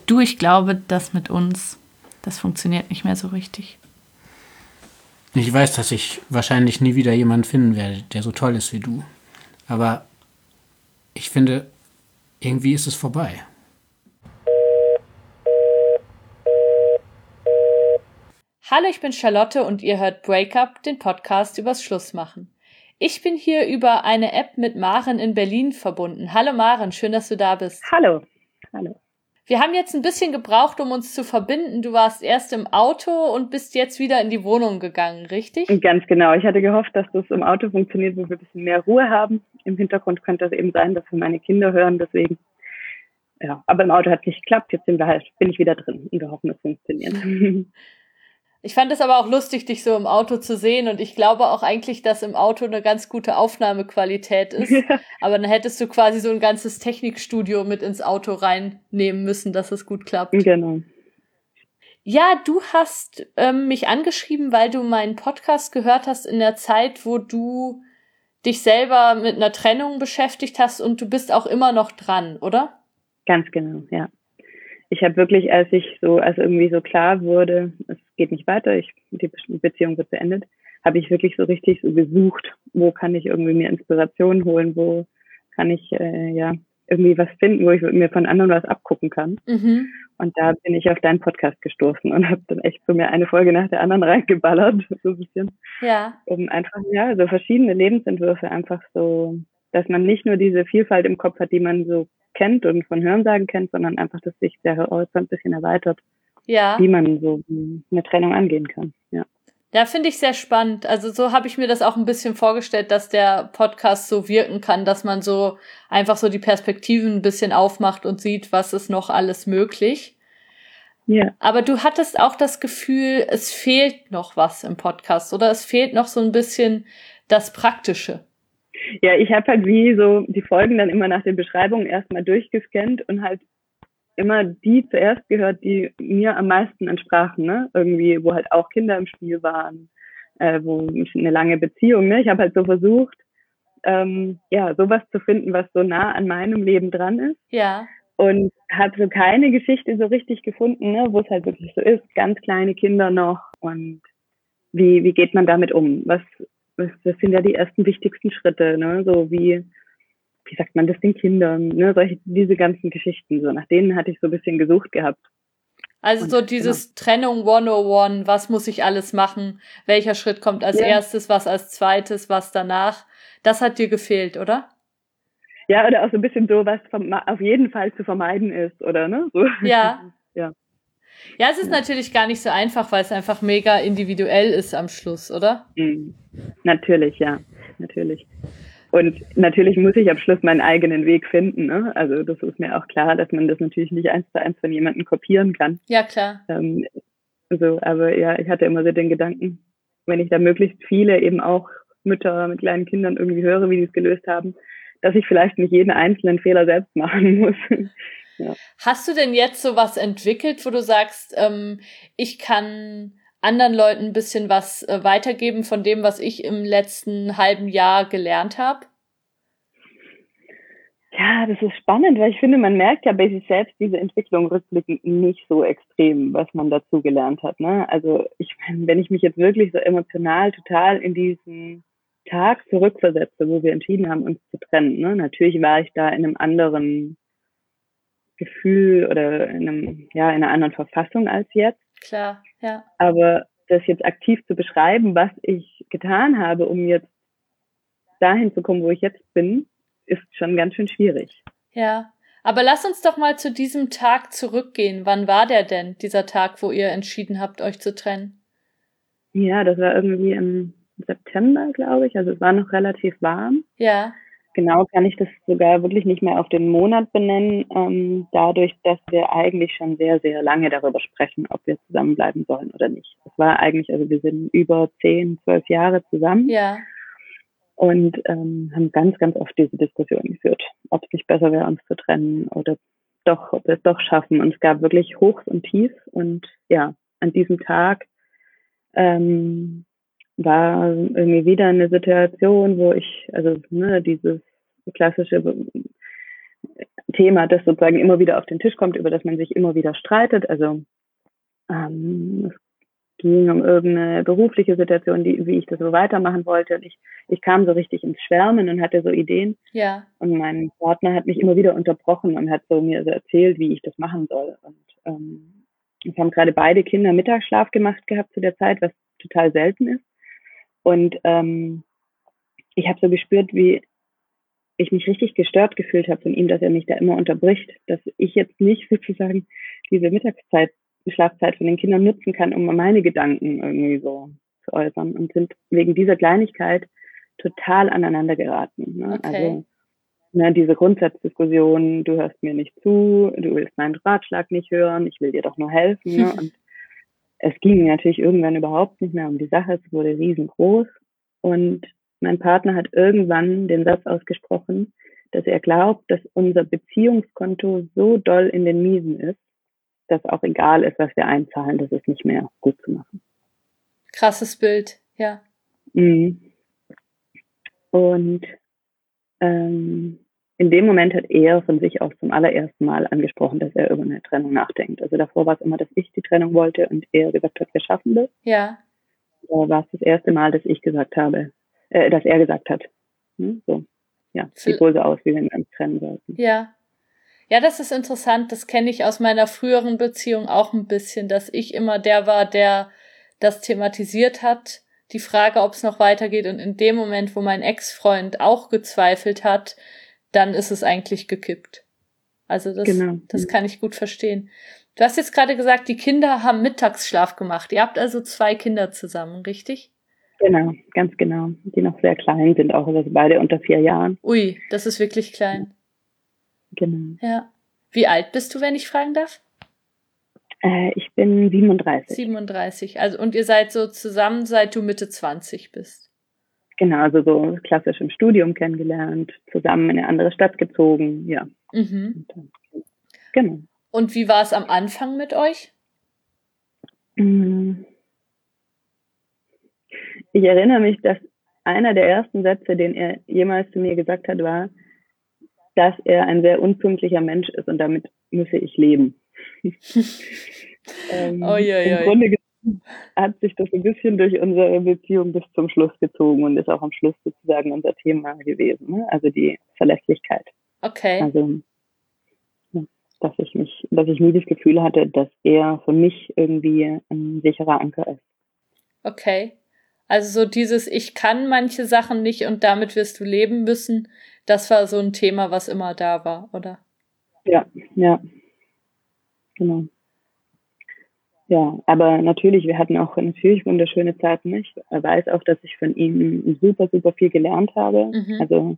Du, ich glaube, das mit uns, das funktioniert nicht mehr so richtig. Ich weiß, dass ich wahrscheinlich nie wieder jemanden finden werde, der so toll ist wie du. Aber ich finde, irgendwie ist es vorbei. Hallo, ich bin Charlotte und ihr hört Breakup, den Podcast übers Schlussmachen. Ich bin hier über eine App mit Maren in Berlin verbunden. Hallo Maren, schön, dass du da bist. Hallo. Hallo. Wir haben jetzt ein bisschen gebraucht, um uns zu verbinden. Du warst erst im Auto und bist jetzt wieder in die Wohnung gegangen, richtig? Ganz genau. Ich hatte gehofft, dass das im Auto funktioniert, wo wir ein bisschen mehr Ruhe haben. Im Hintergrund könnte es eben sein, dass wir meine Kinder hören, deswegen. Ja, aber im Auto hat es nicht geklappt. Jetzt bin ich wieder drin und wir hoffen, es funktioniert. Ich fand es aber auch lustig, dich so im Auto zu sehen und ich glaube auch eigentlich, dass im Auto eine ganz gute Aufnahmequalität ist. Ja. Aber dann hättest du quasi so ein ganzes Technikstudio mit ins Auto reinnehmen müssen, dass es gut klappt. Genau. Ja, du hast mich angeschrieben, weil du meinen Podcast gehört hast in der Zeit, wo du dich selber mit einer Trennung beschäftigt hast und du bist auch immer noch dran, oder? Ganz genau, ja. Ich habe wirklich, als irgendwie so klar wurde, es geht nicht weiter, die Beziehung wird beendet, habe ich wirklich so richtig so gesucht, wo kann ich irgendwie mir Inspiration holen, wo kann ich irgendwie was finden, wo ich mir von anderen was abgucken kann. Mhm. Und da bin ich auf deinen Podcast gestoßen und habe dann echt so mir eine Folge nach der anderen reingeballert, so ein bisschen. Ja. Um einfach, so verschiedene Lebensentwürfe einfach so, dass man nicht nur diese Vielfalt im Kopf hat, die man so kennt und von Hörensagen kennt, sondern einfach, dass sich der Horizont ein bisschen erweitert, Ja. wie man so eine Trennung angehen kann. Ja. Ja, finde ich sehr spannend. Also so habe ich mir das auch ein bisschen vorgestellt, dass der Podcast so wirken kann, dass man so einfach so die Perspektiven ein bisschen aufmacht und sieht, was ist noch alles möglich. Ja. Aber du hattest auch das Gefühl, es fehlt noch was im Podcast oder es fehlt noch so ein bisschen das Praktische. Ja, ich habe halt wie so die Folgen dann immer nach den Beschreibungen erstmal durchgescannt und halt immer die zuerst gehört, die mir am meisten entsprachen, ne? Irgendwie, wo halt auch Kinder im Spiel waren, wo eine lange Beziehung, ne? Ich habe halt so versucht, sowas zu finden, was so nah an meinem Leben dran ist. Ja. Und habe so keine Geschichte so richtig gefunden, ne? Wo es halt wirklich so ist, ganz kleine Kinder noch und wie geht man damit um? Das sind ja die ersten wichtigsten Schritte, ne? So wie sagt man das den Kindern, ne? Diese ganzen Geschichten, so nach denen hatte ich so ein bisschen gesucht gehabt. Also Und, so dieses Trennung 101, was muss ich alles machen? Welcher Schritt kommt als erstes, was als zweites, was danach? Das hat dir gefehlt, oder? Ja, oder auch so ein bisschen so, was auf jeden Fall zu vermeiden ist, oder ne? So. Ja. Ja. Ja, es ist natürlich gar nicht so einfach, weil es einfach mega individuell ist am Schluss, oder? Natürlich, ja, natürlich. Und natürlich muss ich am Schluss meinen eigenen Weg finden, ne? Also das ist mir auch klar, dass man das natürlich nicht 1:1 von jemandem kopieren kann. Ja, klar. Aber ja, ich hatte immer so den Gedanken, wenn ich da möglichst viele eben auch Mütter mit kleinen Kindern irgendwie höre, wie die es gelöst haben, dass ich vielleicht nicht jeden einzelnen Fehler selbst machen muss. Ja. Hast du denn jetzt sowas entwickelt, wo du sagst, ich kann anderen Leuten ein bisschen was weitergeben von dem, was ich im letzten halben Jahr gelernt habe? Ja, das ist spannend, weil ich finde, man merkt ja bei sich selbst diese Entwicklung rückblickend nicht so extrem, was man dazu gelernt hat. Ne? Also ich meine, wenn ich mich jetzt wirklich so emotional total in diesen Tag zurückversetze, wo wir entschieden haben, uns zu trennen, ne? Natürlich war ich da in einem anderen Gefühl oder in einer anderen Verfassung als jetzt. Klar, ja. Aber das jetzt aktiv zu beschreiben, was ich getan habe, um jetzt dahin zu kommen, wo ich jetzt bin, ist schon ganz schön schwierig. Ja, aber lass uns doch mal zu diesem Tag zurückgehen. Wann war der denn, dieser Tag, wo ihr entschieden habt, euch zu trennen? Ja, das war irgendwie im September, glaube ich. Also es war noch relativ warm. Ja. Genau kann ich das sogar wirklich nicht mehr auf den Monat benennen, dadurch, dass wir eigentlich schon sehr, sehr lange darüber sprechen, ob wir zusammenbleiben sollen oder nicht. Es war eigentlich, also wir sind über 10, 12 Jahre zusammen. Ja. Und haben ganz, ganz oft diese Diskussion geführt, ob es nicht besser wäre, uns zu trennen oder doch, ob wir es doch schaffen. Und es gab wirklich Hochs und Tiefs. Und ja, an diesem Tag war irgendwie wieder eine Situation, wo ich, dieses klassische, Thema, das sozusagen immer wieder auf den Tisch kommt, über das man sich immer wieder streitet. Also es ging um irgendeine berufliche Situation, wie ich das so weitermachen wollte. Und ich kam so richtig ins Schwärmen und hatte so Ideen. Ja. Und mein Partner hat mich immer wieder unterbrochen und hat so mir so erzählt, wie ich das machen soll. Und wir haben gerade beide Kinder Mittagsschlaf gemacht gehabt zu der Zeit, was total selten ist. Und ich habe so gespürt, wie ich mich richtig gestört gefühlt habe von ihm, dass er mich da immer unterbricht, dass ich jetzt nicht sozusagen diese Mittagszeit, die Schlafzeit von den Kindern nutzen kann, um meine Gedanken irgendwie so zu äußern, und sind wegen dieser Kleinigkeit total aneinander geraten. Ne? Okay. Also diese Grundsatzdiskussion, du hörst mir nicht zu, du willst meinen Ratschlag nicht hören, ich will dir doch nur helfen. Ne? Und es ging natürlich irgendwann überhaupt nicht mehr um die Sache, es wurde riesengroß. Und mein Partner hat irgendwann den Satz ausgesprochen, dass er glaubt, dass unser Beziehungskonto so doll in den Miesen ist, dass auch egal ist, was wir einzahlen, das ist nicht mehr gut zu machen. Krasses Bild, ja. Und in dem Moment hat er von sich aus zum allerersten Mal angesprochen, dass er über eine Trennung nachdenkt. Also davor war es immer, dass ich die Trennung wollte und er gesagt hat, wir schaffen das. Ja. Da war es das erste Mal, dass ich gesagt habe, dass er gesagt hat, so, ja, sieht wohl so aus, wie wenn wir uns trennen sollten. Ja. Ja, das ist interessant. Das kenne ich aus meiner früheren Beziehung auch ein bisschen, dass ich immer der war, der das thematisiert hat, die Frage, ob es noch weitergeht. Und in dem Moment, wo mein Ex-Freund auch gezweifelt hat, dann ist es eigentlich gekippt. Also das kann ich gut verstehen. Du hast jetzt gerade gesagt, die Kinder haben Mittagsschlaf gemacht. Ihr habt also 2 Kinder zusammen, richtig? Genau, ganz genau. Die noch sehr klein sind, auch also beide unter 4 Jahren. Ui, das ist wirklich klein. Genau. Ja. Wie alt bist du, wenn ich fragen darf? Ich bin 37. 37. Also, und ihr seid so zusammen, seit du Mitte 20 bist? Genau, also so klassisch im Studium kennengelernt, zusammen in eine andere Stadt gezogen, ja. Mhm. Genau. Und wie war es am Anfang mit euch? Ich erinnere mich, dass einer der ersten Sätze, den er jemals zu mir gesagt hat, war, dass er ein sehr unpünktlicher Mensch ist und damit müsse ich leben. Im Grunde hat sich das ein bisschen durch unsere Beziehung bis zum Schluss gezogen und ist auch am Schluss sozusagen unser Thema gewesen, ne? Also die Verlässlichkeit. Okay. Also dass ich nie das Gefühl hatte, dass er für mich irgendwie ein sicherer Anker ist. Okay. Also so dieses, ich kann manche Sachen nicht und damit wirst du leben müssen, das war so ein Thema, was immer da war, oder? Ja. Genau. Ja, aber natürlich, wir hatten auch natürlich wunderschöne Zeiten. Ich weiß auch, dass ich von ihm super, super viel gelernt habe. Mhm. Also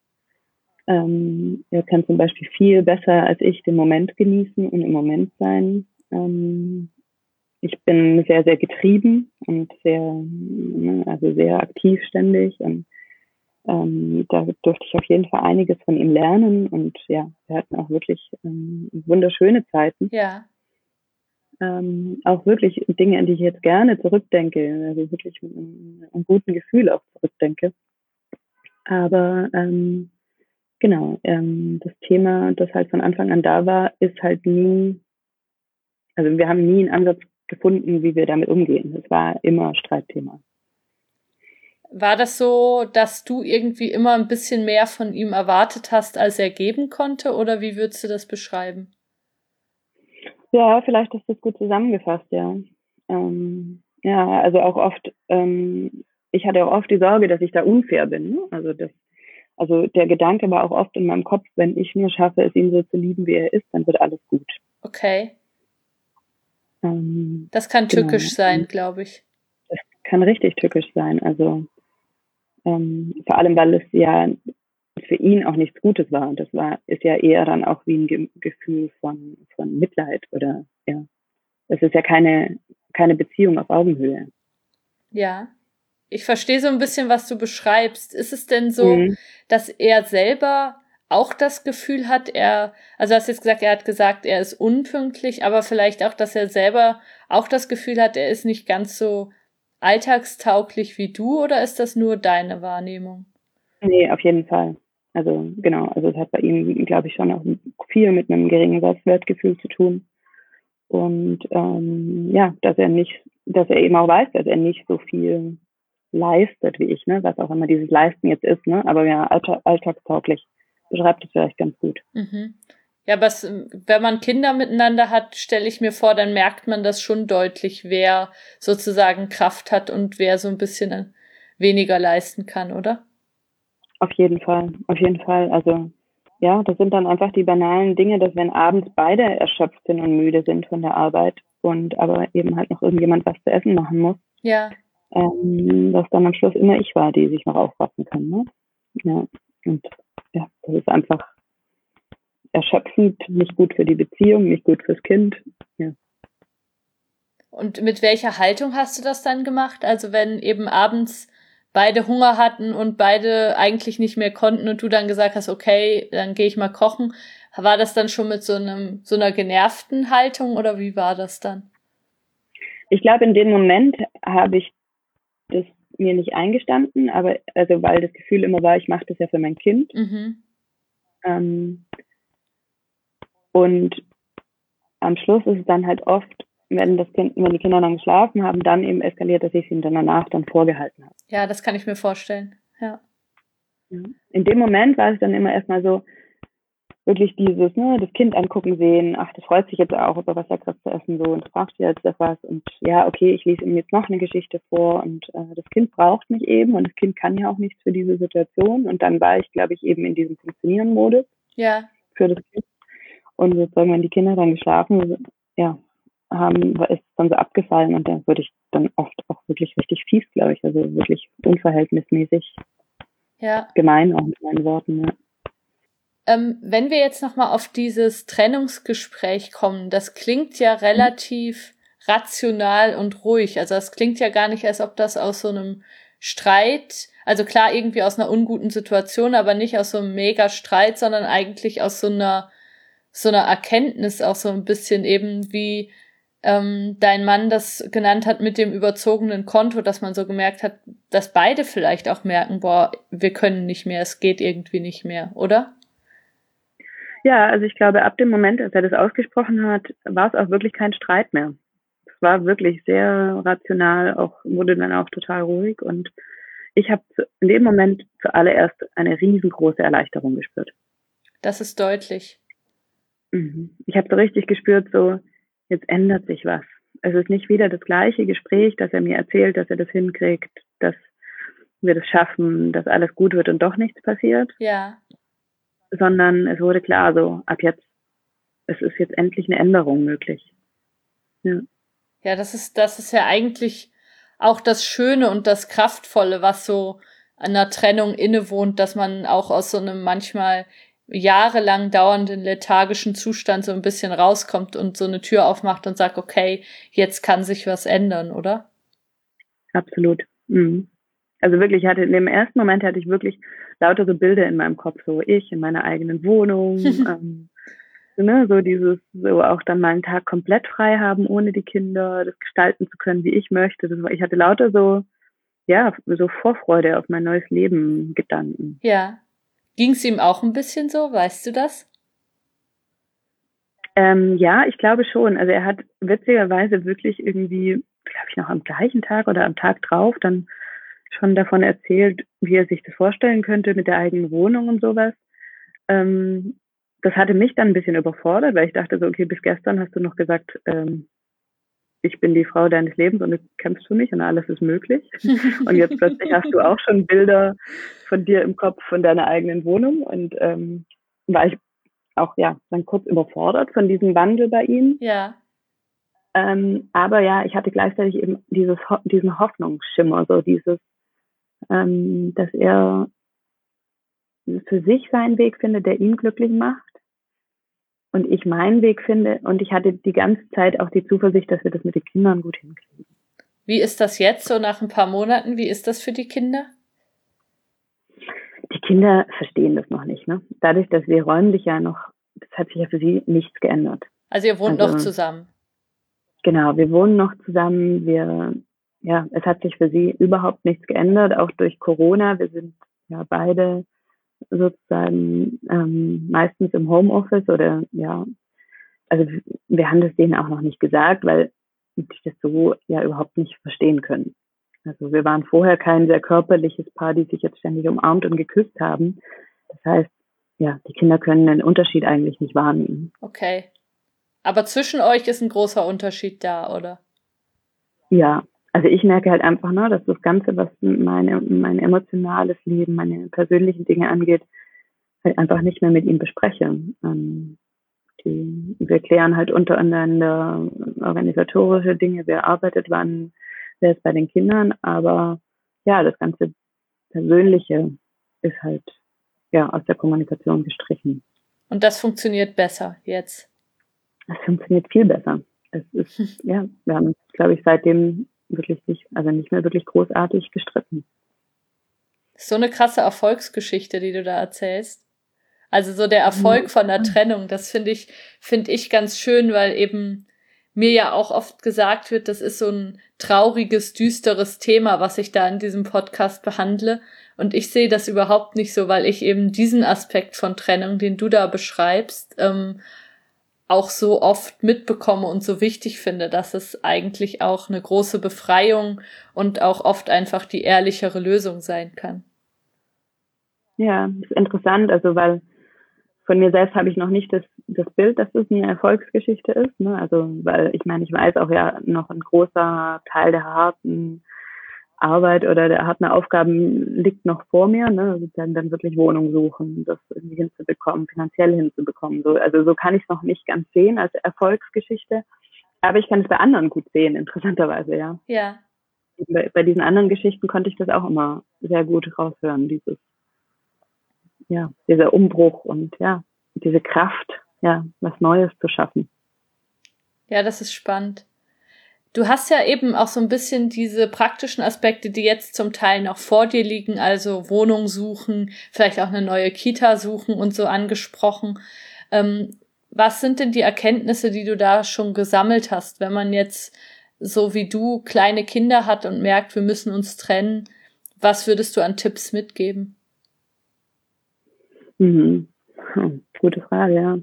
er kann zum Beispiel viel besser als ich den Moment genießen und im Moment sein. Ich bin sehr, sehr getrieben und sehr aktiv ständig. Und da durfte ich auf jeden Fall einiges von ihm lernen. Und ja, wir hatten auch wirklich wunderschöne Zeiten. Ja. Auch wirklich Dinge, an die ich jetzt gerne zurückdenke, also wirklich mit einem guten Gefühl auch zurückdenke. Aber genau, das Thema, das halt von Anfang an da war, ist halt nie, also wir haben nie einen Ansatz gefunden, wie wir damit umgehen. Es war immer Streitthema. War das so, dass du irgendwie immer ein bisschen mehr von ihm erwartet hast, als er geben konnte, oder wie würdest du das beschreiben? Ja, vielleicht ist das gut zusammengefasst, ja. Ja, also auch oft, ich hatte auch oft die Sorge, dass ich da unfair bin. Ne? Also der Gedanke war auch oft in meinem Kopf, wenn ich nur schaffe, es ihn so zu lieben, wie er ist, dann wird alles gut. Okay. Das kann tückisch sein, glaube ich. Das kann richtig tückisch sein. Also vor allem, weil es ja für ihn auch nichts Gutes war. Und ist ja eher dann auch wie ein Gefühl von Mitleid oder ja. Es ist ja keine Beziehung auf Augenhöhe. Ja. Ich verstehe so ein bisschen, was du beschreibst. Ist es denn so, dass er selber auch das Gefühl hat, also du hast jetzt gesagt, er hat gesagt, er ist unpünktlich, aber vielleicht auch, dass er selber auch das Gefühl hat, er ist nicht ganz so alltagstauglich wie du, oder ist das nur deine Wahrnehmung? Nee, auf jeden Fall. Also genau, also es hat bei ihm, glaube ich, schon auch viel mit einem geringen Selbstwertgefühl zu tun. Und ja, dass er eben auch weiß, dass er nicht so viel leistet wie ich, ne? Was auch immer dieses Leisten jetzt ist, ne? Aber ja, alltagstauglich beschreibt es vielleicht ganz gut. Mhm. Ja, aber wenn man Kinder miteinander hat, stelle ich mir vor, dann merkt man das schon deutlich, wer sozusagen Kraft hat und wer so ein bisschen weniger leisten kann, oder? Auf jeden Fall, auf jeden Fall. Also ja, das sind dann einfach die banalen Dinge, dass wenn abends beide erschöpft sind und müde sind von der Arbeit und aber eben halt noch irgendjemand was zu essen machen muss, Ja. dass dann am Schluss immer ich war, die sich noch aufraffen kann. Ne? Ja, und ja, das ist einfach erschöpfend, nicht gut für die Beziehung, nicht gut fürs Kind. Ja. Und mit welcher Haltung hast du das dann gemacht? Also wenn eben abends beide Hunger hatten und beide eigentlich nicht mehr konnten und du dann gesagt hast, okay, dann gehe ich mal kochen, war das dann schon mit so einer genervten Haltung oder wie war das dann? Ich glaube, in dem Moment habe ich das mir nicht eingestanden, aber also weil das Gefühl immer war, ich mache das ja für mein Kind. Mhm. Und am Schluss ist es dann halt oft, wenn die Kinder dann geschlafen haben, dann eben eskaliert, dass ich es ihnen dann danach dann vorgehalten habe. Ja, das kann ich mir vorstellen. Ja. In dem Moment war es dann immer erstmal so, wirklich dieses, ne, das Kind angucken sehen, ach, das freut sich jetzt auch über was er gerade zu essen so und fragt jetzt was und ja, okay, ich lese ihm jetzt noch eine Geschichte vor und das Kind braucht mich eben und das Kind kann ja auch nichts für diese Situation und dann war ich, glaube ich, eben in diesem Funktionieren-Modus für das Kind und sozusagen, wenn die Kinder dann geschlafen, ja, ist es dann so abgefallen und dann wurde ich dann oft auch wirklich richtig fies, glaube ich, also wirklich unverhältnismäßig gemein auch mit meinen Worten, ja. Wenn wir jetzt nochmal auf dieses Trennungsgespräch kommen, das klingt ja relativ rational und ruhig. Also das klingt ja gar nicht, als ob das aus so einem Streit, also klar irgendwie aus einer unguten Situation, aber nicht aus so einem Mega-Streit, sondern eigentlich aus so einer Erkenntnis auch so ein bisschen eben, wie dein Mann das genannt hat mit dem überzogenen Konto, dass man so gemerkt hat, dass beide vielleicht auch merken, boah, wir können nicht mehr, es geht irgendwie nicht mehr, oder? Ja, also ich glaube, ab dem Moment, als er das ausgesprochen hat, war es auch wirklich kein Streit mehr. Es war wirklich sehr rational, wurde dann auch total ruhig und ich habe in dem Moment zuallererst eine riesengroße Erleichterung gespürt. Das ist deutlich. Ich habe so richtig gespürt, so jetzt ändert sich was. Es ist nicht wieder das gleiche Gespräch, dass er mir erzählt, dass er das hinkriegt, dass wir das schaffen, dass alles gut wird und doch nichts passiert. Ja. Sondern es wurde klar, so ab jetzt, es ist jetzt endlich eine Änderung möglich. Ja, ja, das ist ja eigentlich auch das Schöne und das Kraftvolle, was so an einer Trennung innewohnt, dass man auch aus so einem manchmal jahrelang dauernden lethargischen Zustand so ein bisschen rauskommt und so eine Tür aufmacht und sagt, okay, jetzt kann sich was ändern, oder? Absolut. Also wirklich, in dem ersten Moment hatte ich wirklich lauter so Bilder in meinem Kopf, so ich in meiner eigenen Wohnung, ne, so dieses, so auch dann mal einen Tag komplett frei haben, ohne die Kinder, das gestalten zu können, wie ich möchte. Ich hatte lauter so, ja, so Vorfreude auf mein neues Leben Gedanken. Ja. Ging es ihm auch ein bisschen so, weißt du das? Ja, ich glaube schon. Also er hat witzigerweise wirklich irgendwie, glaube ich, noch am gleichen Tag oder am Tag drauf dann schon davon erzählt, wie er sich das vorstellen könnte mit der eigenen Wohnung und sowas. Das hatte mich dann ein bisschen überfordert, weil ich dachte so, okay, bis gestern hast du noch gesagt, ich bin die Frau deines Lebens und du kämpfst für mich und alles ist möglich. Und jetzt plötzlich hast du auch schon Bilder von dir im Kopf von deiner eigenen Wohnung und war ich auch ja dann kurz überfordert von diesem Wandel bei ihm. Ja. Aber ja, ich hatte gleichzeitig eben diesen Hoffnungsschimmer, so dieses, dass er für sich seinen Weg findet, der ihn glücklich macht und ich meinen Weg finde und ich hatte die ganze Zeit auch die Zuversicht, dass wir das mit den Kindern gut hinkriegen. Wie ist das jetzt, so nach ein paar Monaten? Wie ist das für die Kinder? Die Kinder verstehen das noch nicht, ne? Dadurch, dass wir räumlich ja noch, das hat sich ja für sie nichts geändert. Also ihr wohnt noch zusammen? Genau, wir wohnen noch zusammen. Es hat sich für sie überhaupt nichts geändert, auch durch Corona. Wir sind ja beide sozusagen meistens im Homeoffice oder ja, also wir haben das denen auch noch nicht gesagt, weil die das so ja überhaupt nicht verstehen können. Also wir waren vorher kein sehr körperliches Paar, die sich jetzt ständig umarmt und geküsst haben. Das heißt, ja, die Kinder können den Unterschied eigentlich nicht wahrnehmen. Okay. Aber zwischen euch ist ein großer Unterschied da, oder? Ja, also ich merke halt einfach, ne, dass das Ganze, was mein emotionales Leben, meine persönlichen Dinge angeht, halt einfach nicht mehr mit ihm bespreche. Wir klären halt untereinander organisatorische Dinge, wer arbeitet wann, wer ist bei den Kindern, aber ja, das ganze Persönliche ist halt ja aus der Kommunikation gestrichen. Und das funktioniert besser jetzt? Das funktioniert viel besser. Es ist, ja, wir haben, glaube ich, seitdem wirklich nicht mehr wirklich großartig gestritten. So eine krasse Erfolgsgeschichte, die du da erzählst. Also so der Erfolg von der Trennung, das finde ich ganz schön, weil eben mir ja auch oft gesagt wird, das ist so ein trauriges, düsteres Thema, was ich da in diesem Podcast behandle. Und ich sehe das überhaupt nicht so, weil ich eben diesen Aspekt von Trennung, den du da beschreibst, auch so oft mitbekomme und so wichtig finde, dass es eigentlich auch eine große Befreiung und auch oft einfach die ehrlichere Lösung sein kann. Ja, das ist interessant, also weil von mir selbst habe ich noch nicht das Bild, dass es eine Erfolgsgeschichte ist, ne? Also weil ich meine, ich weiß auch ja noch ein großer Teil der harten Arbeit oder der harten Aufgaben liegt noch vor mir, ne? Dann wirklich Wohnung suchen, das irgendwie hinzubekommen, finanziell hinzubekommen. Also so kann ich es noch nicht ganz sehen als Erfolgsgeschichte, aber ich kann es bei anderen gut sehen, interessanterweise, ja. Ja. Bei diesen anderen Geschichten konnte ich das auch immer sehr gut raushören, dieser Umbruch und ja, diese Kraft, ja, was Neues zu schaffen. Ja, das ist spannend. Du hast ja eben auch so ein bisschen diese praktischen Aspekte, die jetzt zum Teil noch vor dir liegen, also Wohnung suchen, vielleicht auch eine neue Kita suchen und so angesprochen. Was sind denn die Erkenntnisse, die du da schon gesammelt hast, wenn man jetzt so wie du kleine Kinder hat und merkt, wir müssen uns trennen? Was würdest du an Tipps mitgeben? Gute Frage, ja.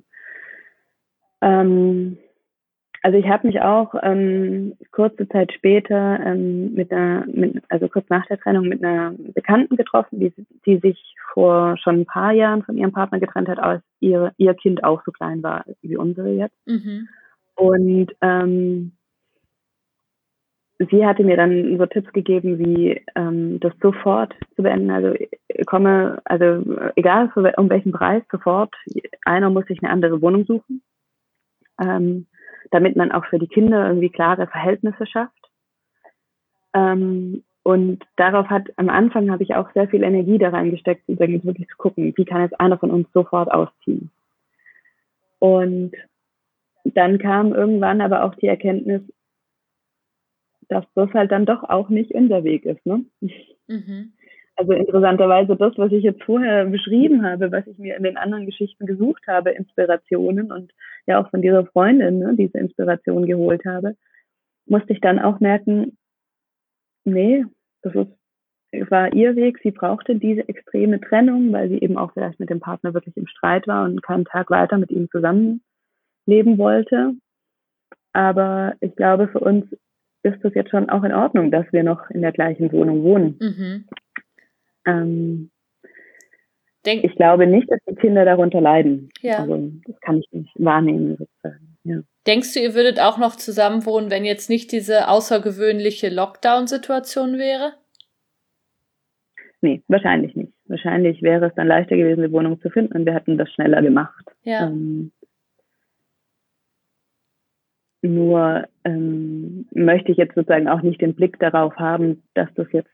Also ich habe mich auch kurze Zeit später kurz nach der Trennung mit einer Bekannten getroffen, die sich vor schon ein paar Jahren von ihrem Partner getrennt hat, als ihr Kind auch so klein war wie unsere jetzt. Mhm. Und sie hatte mir dann so Tipps gegeben, wie das sofort zu beenden. Also egal um welchen Preis, sofort. Einer muss sich eine andere Wohnung suchen, damit man auch für die Kinder irgendwie klare Verhältnisse schafft. Und darauf am Anfang habe ich auch sehr viel Energie da reingesteckt, übrigens wirklich zu gucken, wie kann jetzt einer von uns sofort ausziehen. Und dann kam irgendwann aber auch die Erkenntnis, dass das halt dann doch auch nicht unser Weg ist, ne? Mhm. Also interessanterweise das, was ich jetzt vorher beschrieben habe, was ich mir in den anderen Geschichten gesucht habe, Inspirationen und ja auch von dieser Freundin, ne, diese Inspiration geholt habe, musste ich dann auch merken, nee, war ihr Weg, sie brauchte diese extreme Trennung, weil sie eben auch vielleicht mit dem Partner wirklich im Streit war und keinen Tag weiter mit ihm zusammenleben wollte. Aber ich glaube, für uns ist das jetzt schon auch in Ordnung, dass wir noch in der gleichen Wohnung wohnen. Mhm. Ich glaube nicht, dass die Kinder darunter leiden. Ja. Also das kann ich nicht wahrnehmen, sozusagen. Ja. Denkst du, ihr würdet auch noch zusammen wohnen, wenn jetzt nicht diese außergewöhnliche Lockdown-Situation wäre? Nee, wahrscheinlich nicht. Wahrscheinlich wäre es dann leichter gewesen, eine Wohnung zu finden und wir hätten das schneller gemacht. Ja. Nur möchte ich jetzt sozusagen auch nicht den Blick darauf haben, dass das jetzt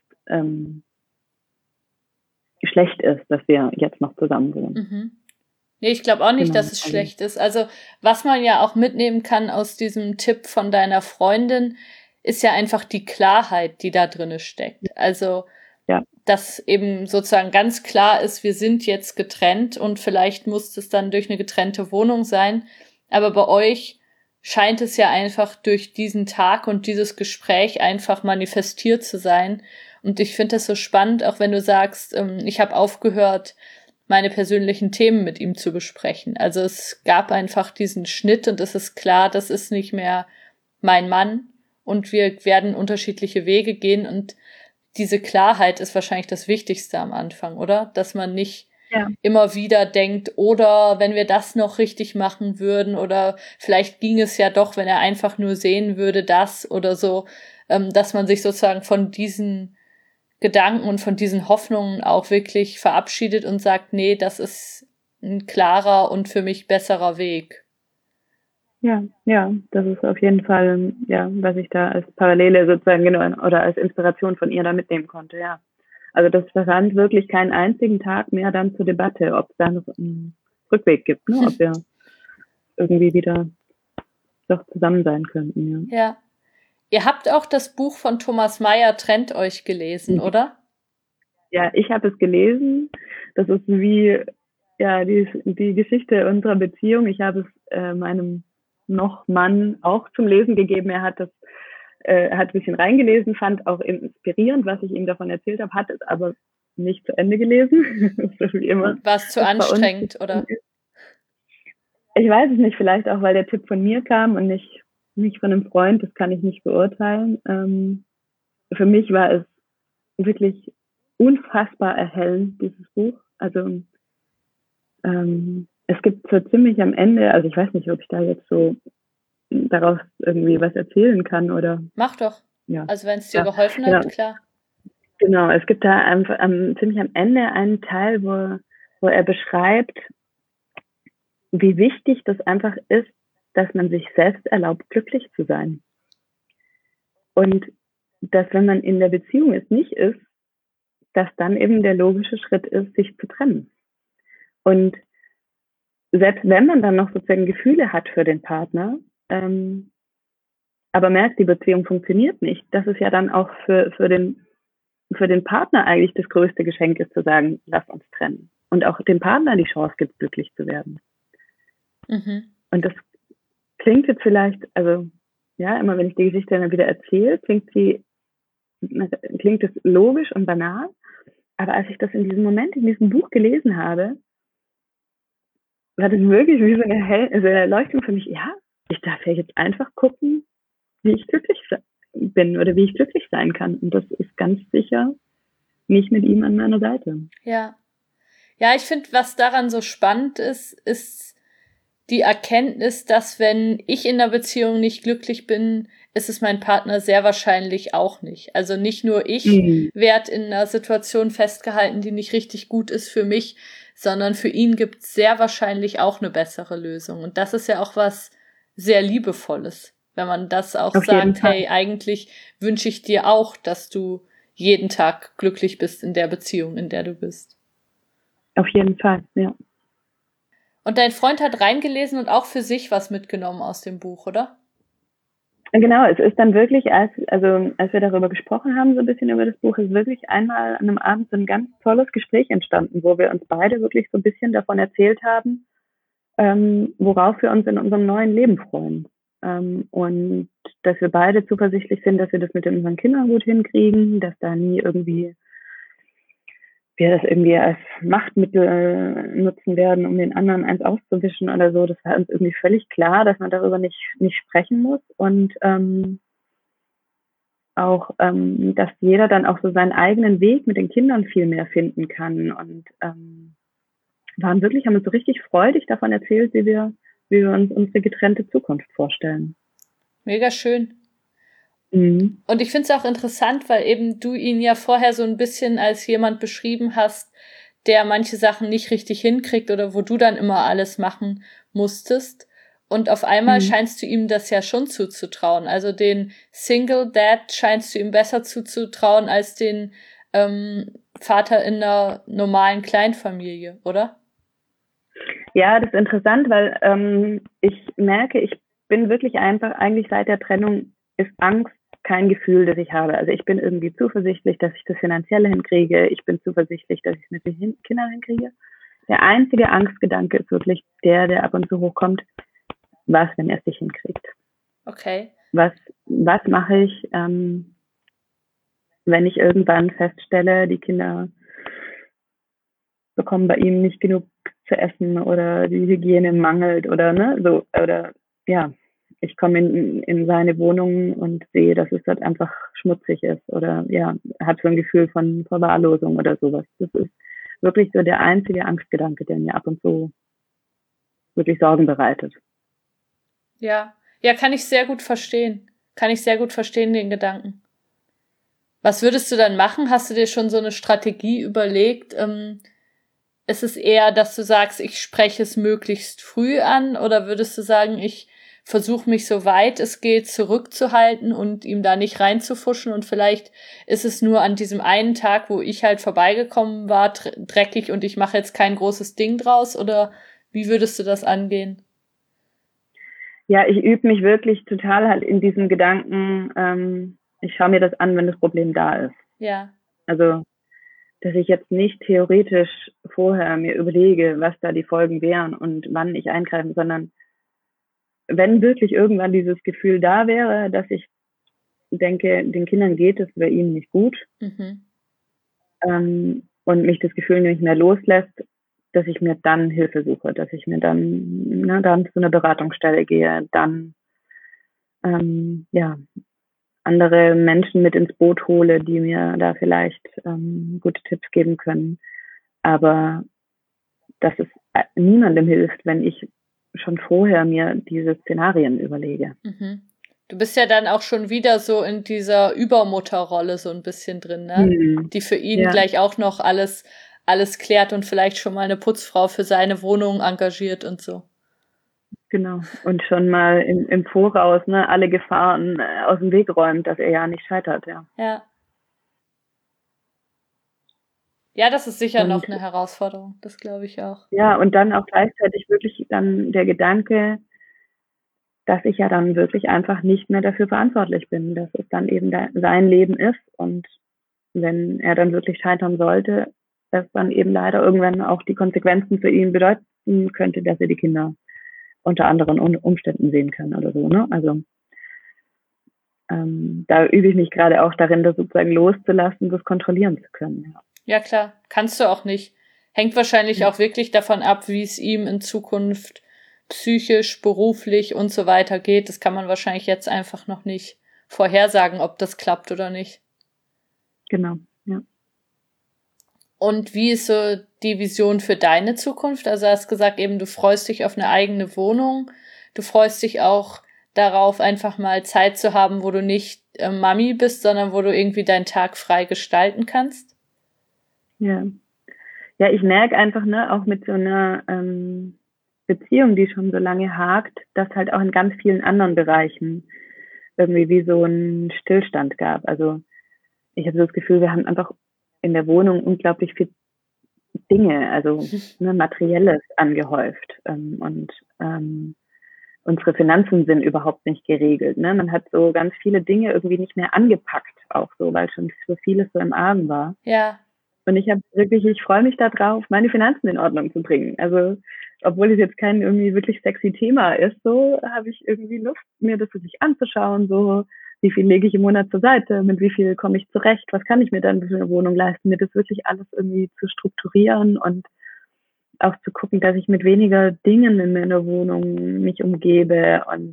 schlecht ist, dass wir jetzt noch zusammen wohnen. Mhm. Nee, ich glaube auch nicht, dass es schlecht ist. Also was man ja auch mitnehmen kann aus diesem Tipp von deiner Freundin, ist ja einfach die Klarheit, die da drinne steckt. Also dass eben sozusagen ganz klar ist, wir sind jetzt getrennt und vielleicht muss es dann durch eine getrennte Wohnung sein. Aber bei euch scheint es ja einfach durch diesen Tag und dieses Gespräch einfach manifestiert zu sein. Und ich finde das so spannend, auch wenn du sagst, ich habe aufgehört, meine persönlichen Themen mit ihm zu besprechen. Also es gab einfach diesen Schnitt und es ist klar, das ist nicht mehr mein Mann und wir werden unterschiedliche Wege gehen und diese Klarheit ist wahrscheinlich das Wichtigste am Anfang, oder? Dass man nicht immer wieder denkt, oder wenn wir das noch richtig machen würden oder vielleicht ging es ja doch, wenn er einfach nur sehen würde, das oder so, dass man sich sozusagen von diesen Gedanken und von diesen Hoffnungen auch wirklich verabschiedet und sagt, nee, das ist ein klarer und für mich besserer Weg. Ja, das ist auf jeden Fall, was ich da als Parallele sozusagen oder als Inspiration von ihr da mitnehmen konnte, ja. Also das stand wirklich keinen einzigen Tag mehr dann zur Debatte, ob es da noch einen Rückweg gibt, ne? Ob wir irgendwie wieder doch zusammen sein könnten, ja. Ja. Ihr habt auch das Buch von Thomas Mayer Trennt euch gelesen, oder? Ja, ich habe es gelesen. Das ist wie die Geschichte unserer Beziehung. Ich habe es meinem noch Mann auch zum Lesen gegeben. Er hat hat ein bisschen reingelesen, fand auch inspirierend, was ich ihm davon erzählt habe, hat es aber nicht zu Ende gelesen. Wie immer. War es zu anstrengend, oder? Ich weiß es nicht, vielleicht auch, weil der Tipp von mir kam und nicht von einem Freund, das kann ich nicht beurteilen. Für mich war es wirklich unfassbar erhellend, dieses Buch. Also es gibt so ziemlich am Ende, also ich weiß nicht, ob ich da jetzt so daraus irgendwie was erzählen kann oder... Mach doch. Ja. Also wenn es dir geholfen hat, klar. Genau, es gibt da ziemlich am Ende einen Teil, wo er beschreibt, wie wichtig das einfach ist, dass man sich selbst erlaubt, glücklich zu sein. Und dass, wenn man in der Beziehung es nicht ist, dass dann eben der logische Schritt ist, sich zu trennen. Und selbst wenn man dann noch sozusagen Gefühle hat für den Partner, aber merkt, die Beziehung funktioniert nicht, dass es ja dann auch für den Partner eigentlich das größte Geschenk ist, zu sagen, lass uns trennen. Und auch dem Partner die Chance gibt, glücklich zu werden. Mhm. Und das klingt jetzt vielleicht, also ja, immer wenn ich die Geschichte dann wieder erzähle, klingt es logisch und banal. Aber als ich das in diesem Moment, in diesem Buch gelesen habe, war das wirklich wie so eine Erleuchtung für mich. Ja, ich darf ja jetzt einfach gucken, wie ich glücklich bin oder wie ich glücklich sein kann. Und das ist ganz sicher nicht mit ihm an meiner Seite. Ja. Ja, ich finde, was daran so spannend ist die Erkenntnis, dass wenn ich in der Beziehung nicht glücklich bin, ist es mein Partner sehr wahrscheinlich auch nicht. Also nicht nur ich werde in einer Situation festgehalten, die nicht richtig gut ist für mich, sondern für ihn gibt es sehr wahrscheinlich auch eine bessere Lösung. Und das ist ja auch was sehr Liebevolles, wenn man das auch sagt, hey, eigentlich wünsche ich dir auch, dass du jeden Tag glücklich bist in der Beziehung, in der du bist. Auf jeden Fall, ja. Und dein Freund hat reingelesen und auch für sich was mitgenommen aus dem Buch, oder? Genau, es ist dann wirklich, als wir darüber gesprochen haben, so ein bisschen über das Buch, ist wirklich einmal an einem Abend so ein ganz tolles Gespräch entstanden, wo wir uns beide wirklich so ein bisschen davon erzählt haben, worauf wir uns in unserem neuen Leben freuen. Und dass wir beide zuversichtlich sind, dass wir das mit unseren Kindern gut hinkriegen, dass da nie irgendwie wir das irgendwie als Machtmittel nutzen werden, um den anderen eins auszuwischen oder so. Das war uns irgendwie völlig klar, dass man darüber nicht sprechen muss und auch, dass jeder dann auch so seinen eigenen Weg mit den Kindern viel mehr finden kann und haben uns so richtig freudig davon erzählt, wie wir uns unsere getrennte Zukunft vorstellen. Mega schön. Und ich finde es auch interessant, weil eben du ihn ja vorher so ein bisschen als jemand beschrieben hast, der manche Sachen nicht richtig hinkriegt oder wo du dann immer alles machen musstest. Und auf einmal scheinst du ihm das ja schon zuzutrauen. Also den Single Dad scheinst du ihm besser zuzutrauen als den Vater in einer normalen Kleinfamilie, oder? Ja, das ist interessant, weil ich merke, ich bin wirklich einfach, eigentlich seit der Trennung ist Angst kein Gefühl, das ich habe. Also ich bin irgendwie zuversichtlich, dass ich das Finanzielle hinkriege. Ich bin zuversichtlich, dass ich es mit den Kindern hinkriege. Der einzige Angstgedanke ist wirklich der ab und zu hochkommt. Was, wenn er es nicht hinkriegt? Okay. Was mache ich, wenn ich irgendwann feststelle, die Kinder bekomme bei ihm nicht genug zu essen oder die Hygiene mangelt oder ne, so, oder ja, ich komme in seine Wohnung und sehe, dass es dort einfach schmutzig ist oder ja, habe so ein Gefühl von Verwahrlosung oder sowas. Das ist wirklich so der einzige Angstgedanke, der mir ab und zu wirklich Sorgen bereitet. Ja. Ja, kann ich sehr gut verstehen. Kann ich sehr gut verstehen, den Gedanken. Was würdest du dann machen? Hast du dir schon so eine Strategie überlegt? Ist es eher, dass du sagst, ich spreche es möglichst früh an, oder würdest du sagen, ich versuche mich so weit es geht zurückzuhalten und ihm da nicht reinzufuschen, und vielleicht ist es nur an diesem einen Tag, wo ich halt vorbeigekommen war, dreckig und ich mache jetzt kein großes Ding draus, oder wie würdest du das angehen? Ja, ich übe mich wirklich total halt in diesem Gedanken, ich schaue mir das an, wenn das Problem da ist. Ja. Also, dass ich jetzt nicht theoretisch vorher mir überlege, was da die Folgen wären und wann ich eingreife, sondern wenn wirklich irgendwann dieses Gefühl da wäre, dass ich denke, den Kindern geht es bei ihnen nicht gut, und mich das Gefühl nicht mehr loslässt, dass ich mir dann Hilfe suche, dass ich mir dann zu einer Beratungsstelle gehe, dann ja, andere Menschen mit ins Boot hole, die mir da vielleicht gute Tipps geben können. Aber dass es niemandem hilft, wenn ich schon vorher mir diese Szenarien überlege. Du bist ja dann auch schon wieder so in dieser Übermutterrolle so ein bisschen drin, ne? Die für ihn gleich auch noch alles klärt und vielleicht schon mal eine Putzfrau für seine Wohnung engagiert und so. Genau. Und schon mal im Voraus, ne, alle Gefahren aus dem Weg räumt, dass er ja nicht scheitert, ja. Ja. Ja, das ist sicher noch eine Herausforderung, das glaube ich auch. Ja, und dann auch gleichzeitig wirklich dann der Gedanke, dass ich ja dann wirklich einfach nicht mehr dafür verantwortlich bin, dass es dann eben sein Leben ist, und wenn er dann wirklich scheitern sollte, dass dann eben leider irgendwann auch die Konsequenzen für ihn bedeuten könnte, dass er die Kinder unter anderen Umständen sehen kann oder so, ne? Also da übe ich mich gerade auch darin, das sozusagen loszulassen, das kontrollieren zu können. Ja, klar, kannst du auch nicht. Hängt wahrscheinlich auch wirklich davon ab, wie es ihm in Zukunft psychisch, beruflich und so weiter geht. Das kann man wahrscheinlich jetzt einfach noch nicht vorhersagen, ob das klappt oder nicht. Genau, ja. Und wie ist so die Vision für deine Zukunft? Also du hast gesagt, eben du freust dich auf eine eigene Wohnung. Du freust dich auch darauf, einfach mal Zeit zu haben, wo du nicht Mami bist, sondern wo du irgendwie deinen Tag frei gestalten kannst. Ja. Ja, ich merke einfach, ne, auch mit so einer Beziehung, die schon so lange hakt, dass halt auch in ganz vielen anderen Bereichen irgendwie wie so ein Stillstand gab. Also ich habe so das Gefühl, wir haben einfach in der Wohnung unglaublich viel Dinge, also ne, Materielles angehäuft, und unsere Finanzen sind überhaupt nicht geregelt. Ne? Man hat so ganz viele Dinge irgendwie nicht mehr angepackt, auch so, weil schon so vieles so im Argen war. Ja. Und ich freue mich darauf, meine Finanzen in Ordnung zu bringen. Also, obwohl es jetzt kein irgendwie wirklich sexy Thema ist, so habe ich irgendwie Lust, mir das wirklich anzuschauen, so, wie viel lege ich im Monat zur Seite, mit wie viel komme ich zurecht, was kann ich mir dann für eine Wohnung leisten, mir das wirklich alles irgendwie zu strukturieren und auch zu gucken, dass ich mit weniger Dingen in meiner Wohnung mich umgebe und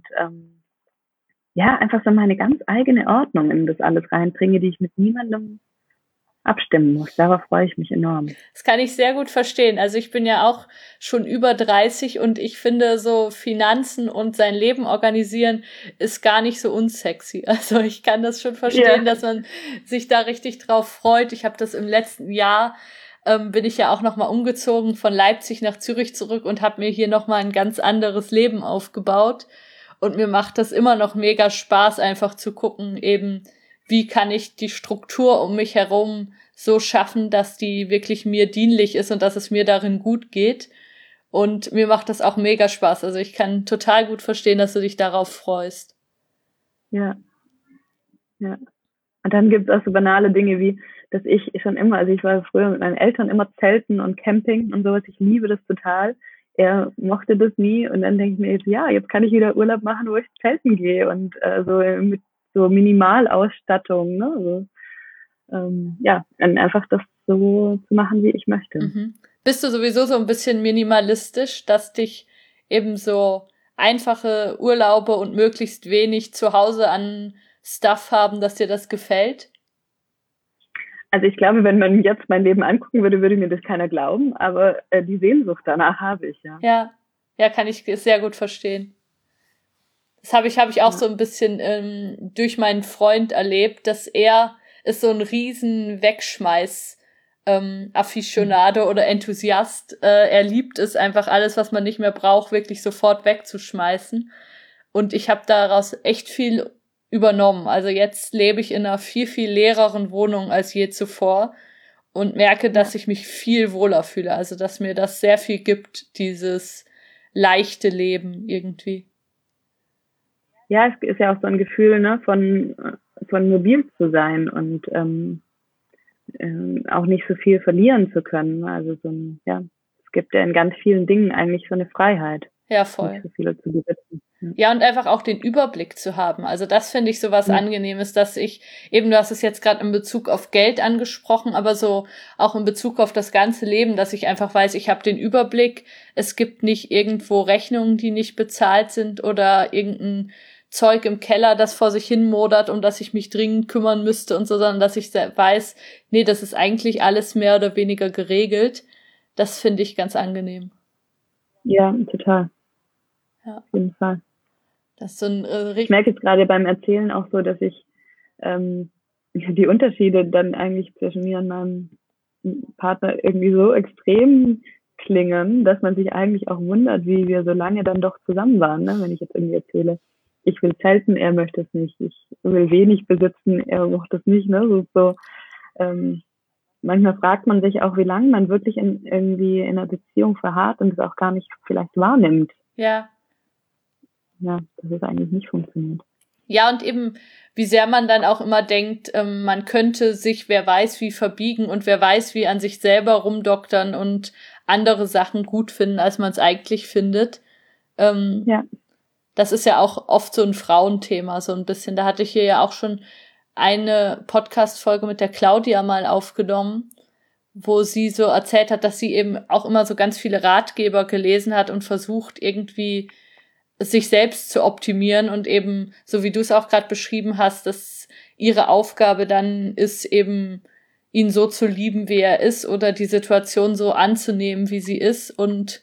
ja, einfach so meine ganz eigene Ordnung in das alles reinbringe, die ich mit niemandem abstimmen muss. Darauf freue ich mich enorm. Das kann ich sehr gut verstehen. Also ich bin ja auch schon über 30 und ich finde, so Finanzen und sein Leben organisieren ist gar nicht so unsexy. Also ich kann das schon verstehen, dass man sich da richtig drauf freut. Ich habe das im letzten Jahr, bin ich ja auch nochmal umgezogen von Leipzig nach Zürich zurück und habe mir hier nochmal ein ganz anderes Leben aufgebaut. Und mir macht das immer noch mega Spaß, einfach zu gucken, eben, wie kann ich die Struktur um mich herum so schaffen, dass die wirklich mir dienlich ist und dass es mir darin gut geht. Und mir macht das auch mega Spaß. Also ich kann total gut verstehen, dass du dich darauf freust. Ja. Ja. Und dann gibt es auch so banale Dinge wie, dass ich schon immer, also ich war früher mit meinen Eltern immer Zelten und Camping und sowas. Ich liebe das total. Er mochte das nie. Und dann denke ich mir jetzt, ja, jetzt kann ich wieder Urlaub machen, wo ich zelten gehe und so mit so Minimalausstattung, ne? Also, ja, einfach das so zu machen, wie ich möchte. bist du sowieso so ein bisschen minimalistisch, dass dich eben so einfache Urlaube und möglichst wenig zu Hause an Stuff haben, dass dir das gefällt? Also ich glaube, wenn man jetzt mein Leben angucken würde, würde mir das keiner glauben, aber die Sehnsucht danach habe ich, ja. Ja, kann ich sehr gut verstehen. Das habe ich auch Ja. so ein bisschen durch meinen Freund erlebt, dass er ist so ein riesen Wegschmeiß Afficionado oder Enthusiast. Er liebt es einfach alles, was man nicht mehr braucht, wirklich sofort wegzuschmeißen. Und ich habe daraus echt viel übernommen. Also jetzt lebe ich in einer viel, viel leereren Wohnung als je zuvor und merke, dass ich mich viel wohler fühle. Also dass mir das sehr viel gibt, dieses leichte Leben irgendwie. Ja, es ist ja auch so ein Gefühl, ne, von mobil zu sein und auch nicht so viel verlieren zu können. Also so ein, ja, es gibt ja in ganz vielen Dingen eigentlich so eine Freiheit. Ja, voll. Nicht so viele zu besitzen. Ja, und einfach auch den Überblick zu haben. Also das finde ich so was Angenehmes, dass ich, eben du hast es jetzt gerade in Bezug auf Geld angesprochen, aber so auch in Bezug auf das ganze Leben, dass ich einfach weiß, ich habe den Überblick, es gibt nicht irgendwo Rechnungen, die nicht bezahlt sind oder irgendein Zeug im Keller, das vor sich hin modert, um das ich mich dringend kümmern müsste und so, sondern dass ich weiß, nee, das ist eigentlich alles mehr oder weniger geregelt. Das finde ich ganz angenehm. Ja, total. Ja. Auf jeden Fall. Das ist so ein ich merke jetzt gerade beim Erzählen auch so, dass ich die Unterschiede dann eigentlich zwischen mir und meinem Partner irgendwie so extrem klingen, dass man sich eigentlich auch wundert, wie wir so lange dann doch zusammen waren, ne? Wenn ich jetzt irgendwie erzähle, ich will zelten, er möchte es nicht, ich will wenig besitzen, er mochte es nicht, ne? Manchmal fragt man sich auch, wie lange man wirklich irgendwie in einer Beziehung verharrt und es auch gar nicht vielleicht wahrnimmt. Ja. Ja, dass es eigentlich nicht funktioniert. Ja, und eben, wie sehr man dann auch immer denkt, man könnte sich, wer weiß, wie verbiegen und wer weiß, wie an sich selber rumdoktern und andere Sachen gut finden, als man es eigentlich findet. Ja. Das ist ja auch oft so ein Frauenthema, so ein bisschen. Da hatte ich hier ja auch schon eine Podcast-Folge mit der Claudia mal aufgenommen, wo sie so erzählt hat, dass sie eben auch immer so ganz viele Ratgeber gelesen hat und versucht, irgendwie sich selbst zu optimieren und eben, so wie du es auch gerade beschrieben hast, dass ihre Aufgabe dann ist, eben ihn so zu lieben, wie er ist oder die Situation so anzunehmen, wie sie ist und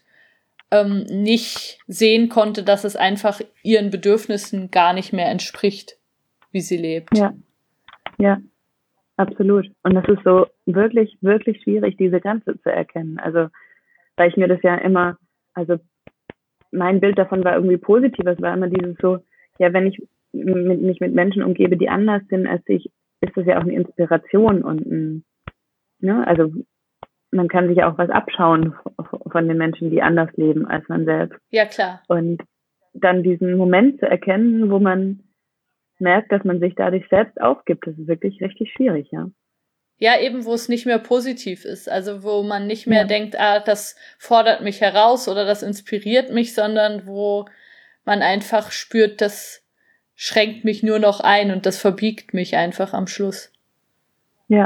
nicht sehen konnte, dass es einfach ihren Bedürfnissen gar nicht mehr entspricht, wie sie lebt. Ja, absolut. Und das ist so wirklich, wirklich schwierig, diese Grenze zu erkennen. Also, weil ich mir das ja immer, also mein Bild davon war irgendwie positiv. Es war immer dieses so, ja, wenn ich mich mit Menschen umgebe, die anders sind als ich, ist das ja auch eine Inspiration und ne, also man kann sich auch was abschauen von den Menschen, die anders leben als man selbst. Ja, klar. Und dann diesen Moment zu erkennen, wo man merkt, dass man sich dadurch selbst aufgibt, das ist wirklich richtig schwierig, ja. Ja, eben, wo es nicht mehr positiv ist. Also wo man nicht mehr denkt, das fordert mich heraus oder das inspiriert mich, sondern wo man einfach spürt, das schränkt mich nur noch ein und das verbiegt mich einfach am Schluss. Ja.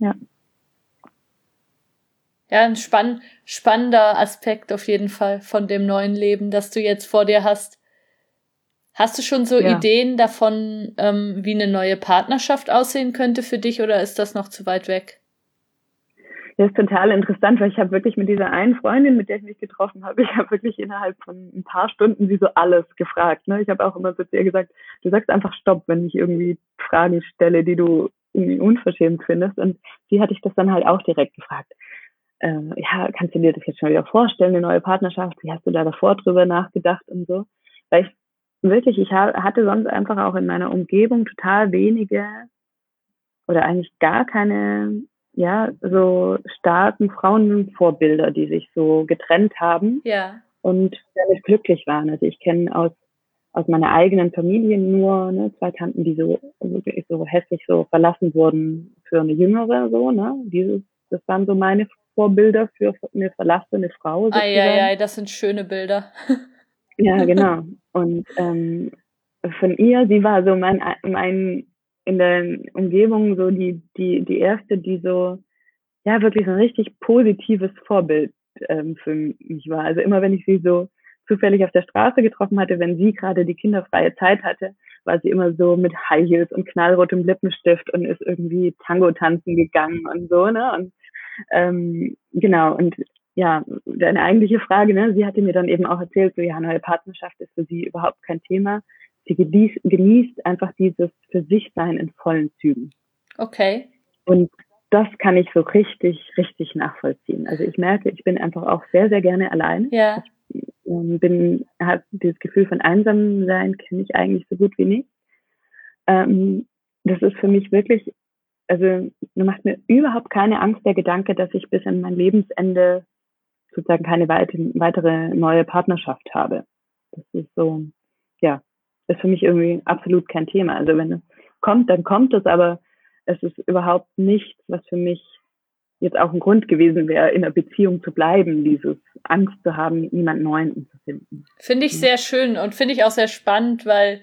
Ja, ein spannender Aspekt auf jeden Fall von dem neuen Leben, das du jetzt vor dir hast. Hast du schon so Ideen davon, wie eine neue Partnerschaft aussehen könnte für dich oder ist das noch zu weit weg? Das ist total interessant, weil ich habe wirklich mit dieser einen Freundin, mit der ich mich getroffen habe, ich habe wirklich innerhalb von ein paar Stunden sie so alles gefragt. Ne? Ich habe auch immer zu ihr gesagt, du sagst einfach Stopp, wenn ich irgendwie Fragen stelle, die du irgendwie unverschämt findest. Und sie hatte ich das dann halt auch direkt gefragt. Ja, kannst du dir das jetzt schon wieder vorstellen, eine neue Partnerschaft? Wie hast du da davor drüber nachgedacht und so? Weil ich hatte sonst einfach auch in meiner Umgebung total wenige oder eigentlich gar keine, ja, so starken Frauenvorbilder, die sich so getrennt haben und damit glücklich waren. Also ich kenne aus meiner eigenen Familie nur 2 Tanten, die so hässlich so verlassen wurden für eine Jüngere, so, ne? Das waren so meine Vorbilder für eine verlassene Frau. Sozusagen. Das sind schöne Bilder. Ja, genau. Und von ihr, sie war so mein in der Umgebung so die erste, die so, ja, wirklich so ein richtig positives Vorbild für mich war. Also immer, wenn ich sie so zufällig auf der Straße getroffen hatte, wenn sie gerade die kinderfreie Zeit hatte, war sie immer so mit High Heels und knallrotem Lippenstift und ist irgendwie Tango tanzen gegangen und so, ne? Und genau, und ja, deine eigentliche Frage, ne? Sie hatte mir dann eben auch erzählt, so ja, neue Partnerschaft ist für sie überhaupt kein Thema. Sie genießt einfach dieses für sich sein in vollen Zügen. Okay. Und das kann ich so richtig, richtig nachvollziehen. Also ich merke, ich bin einfach auch sehr, sehr gerne alleine. Ja. Ich habe dieses Gefühl von Einsamsein kenne ich eigentlich so gut wie nicht. Das ist für mich wirklich, also macht mir überhaupt keine Angst der Gedanke, dass ich bis an mein Lebensende sozusagen keine weitere neue Partnerschaft habe. Das ist so, ja, ist für mich irgendwie absolut kein Thema. Also wenn es kommt, dann kommt es, aber es ist überhaupt nichts, was für mich jetzt auch ein Grund gewesen wäre, in einer Beziehung zu bleiben, dieses Angst zu haben, niemand Neuen zu finden. Finde ich sehr schön und finde ich auch sehr spannend, weil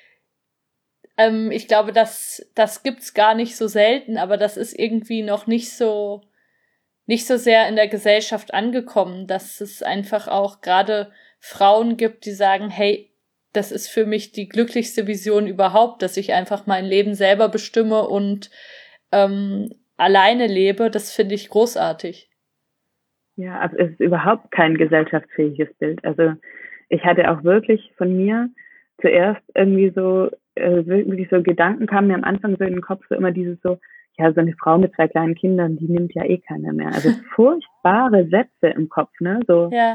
ich glaube, das gibt's gar nicht so selten, aber das ist irgendwie noch nicht so sehr in der Gesellschaft angekommen, dass es einfach auch gerade Frauen gibt, die sagen, hey, das ist für mich die glücklichste Vision überhaupt, dass ich einfach mein Leben selber bestimme und alleine lebe. Das finde ich großartig. Ja, aber es ist überhaupt kein gesellschaftsfähiges Bild. Also ich hatte auch wirklich von mir zuerst irgendwie so, wirklich so Gedanken kamen mir am Anfang so in den Kopf, so immer dieses so, ja, so eine Frau mit 2 kleinen Kindern, die nimmt ja eh keiner mehr. Also furchtbare Sätze im Kopf, ne? So, Ja.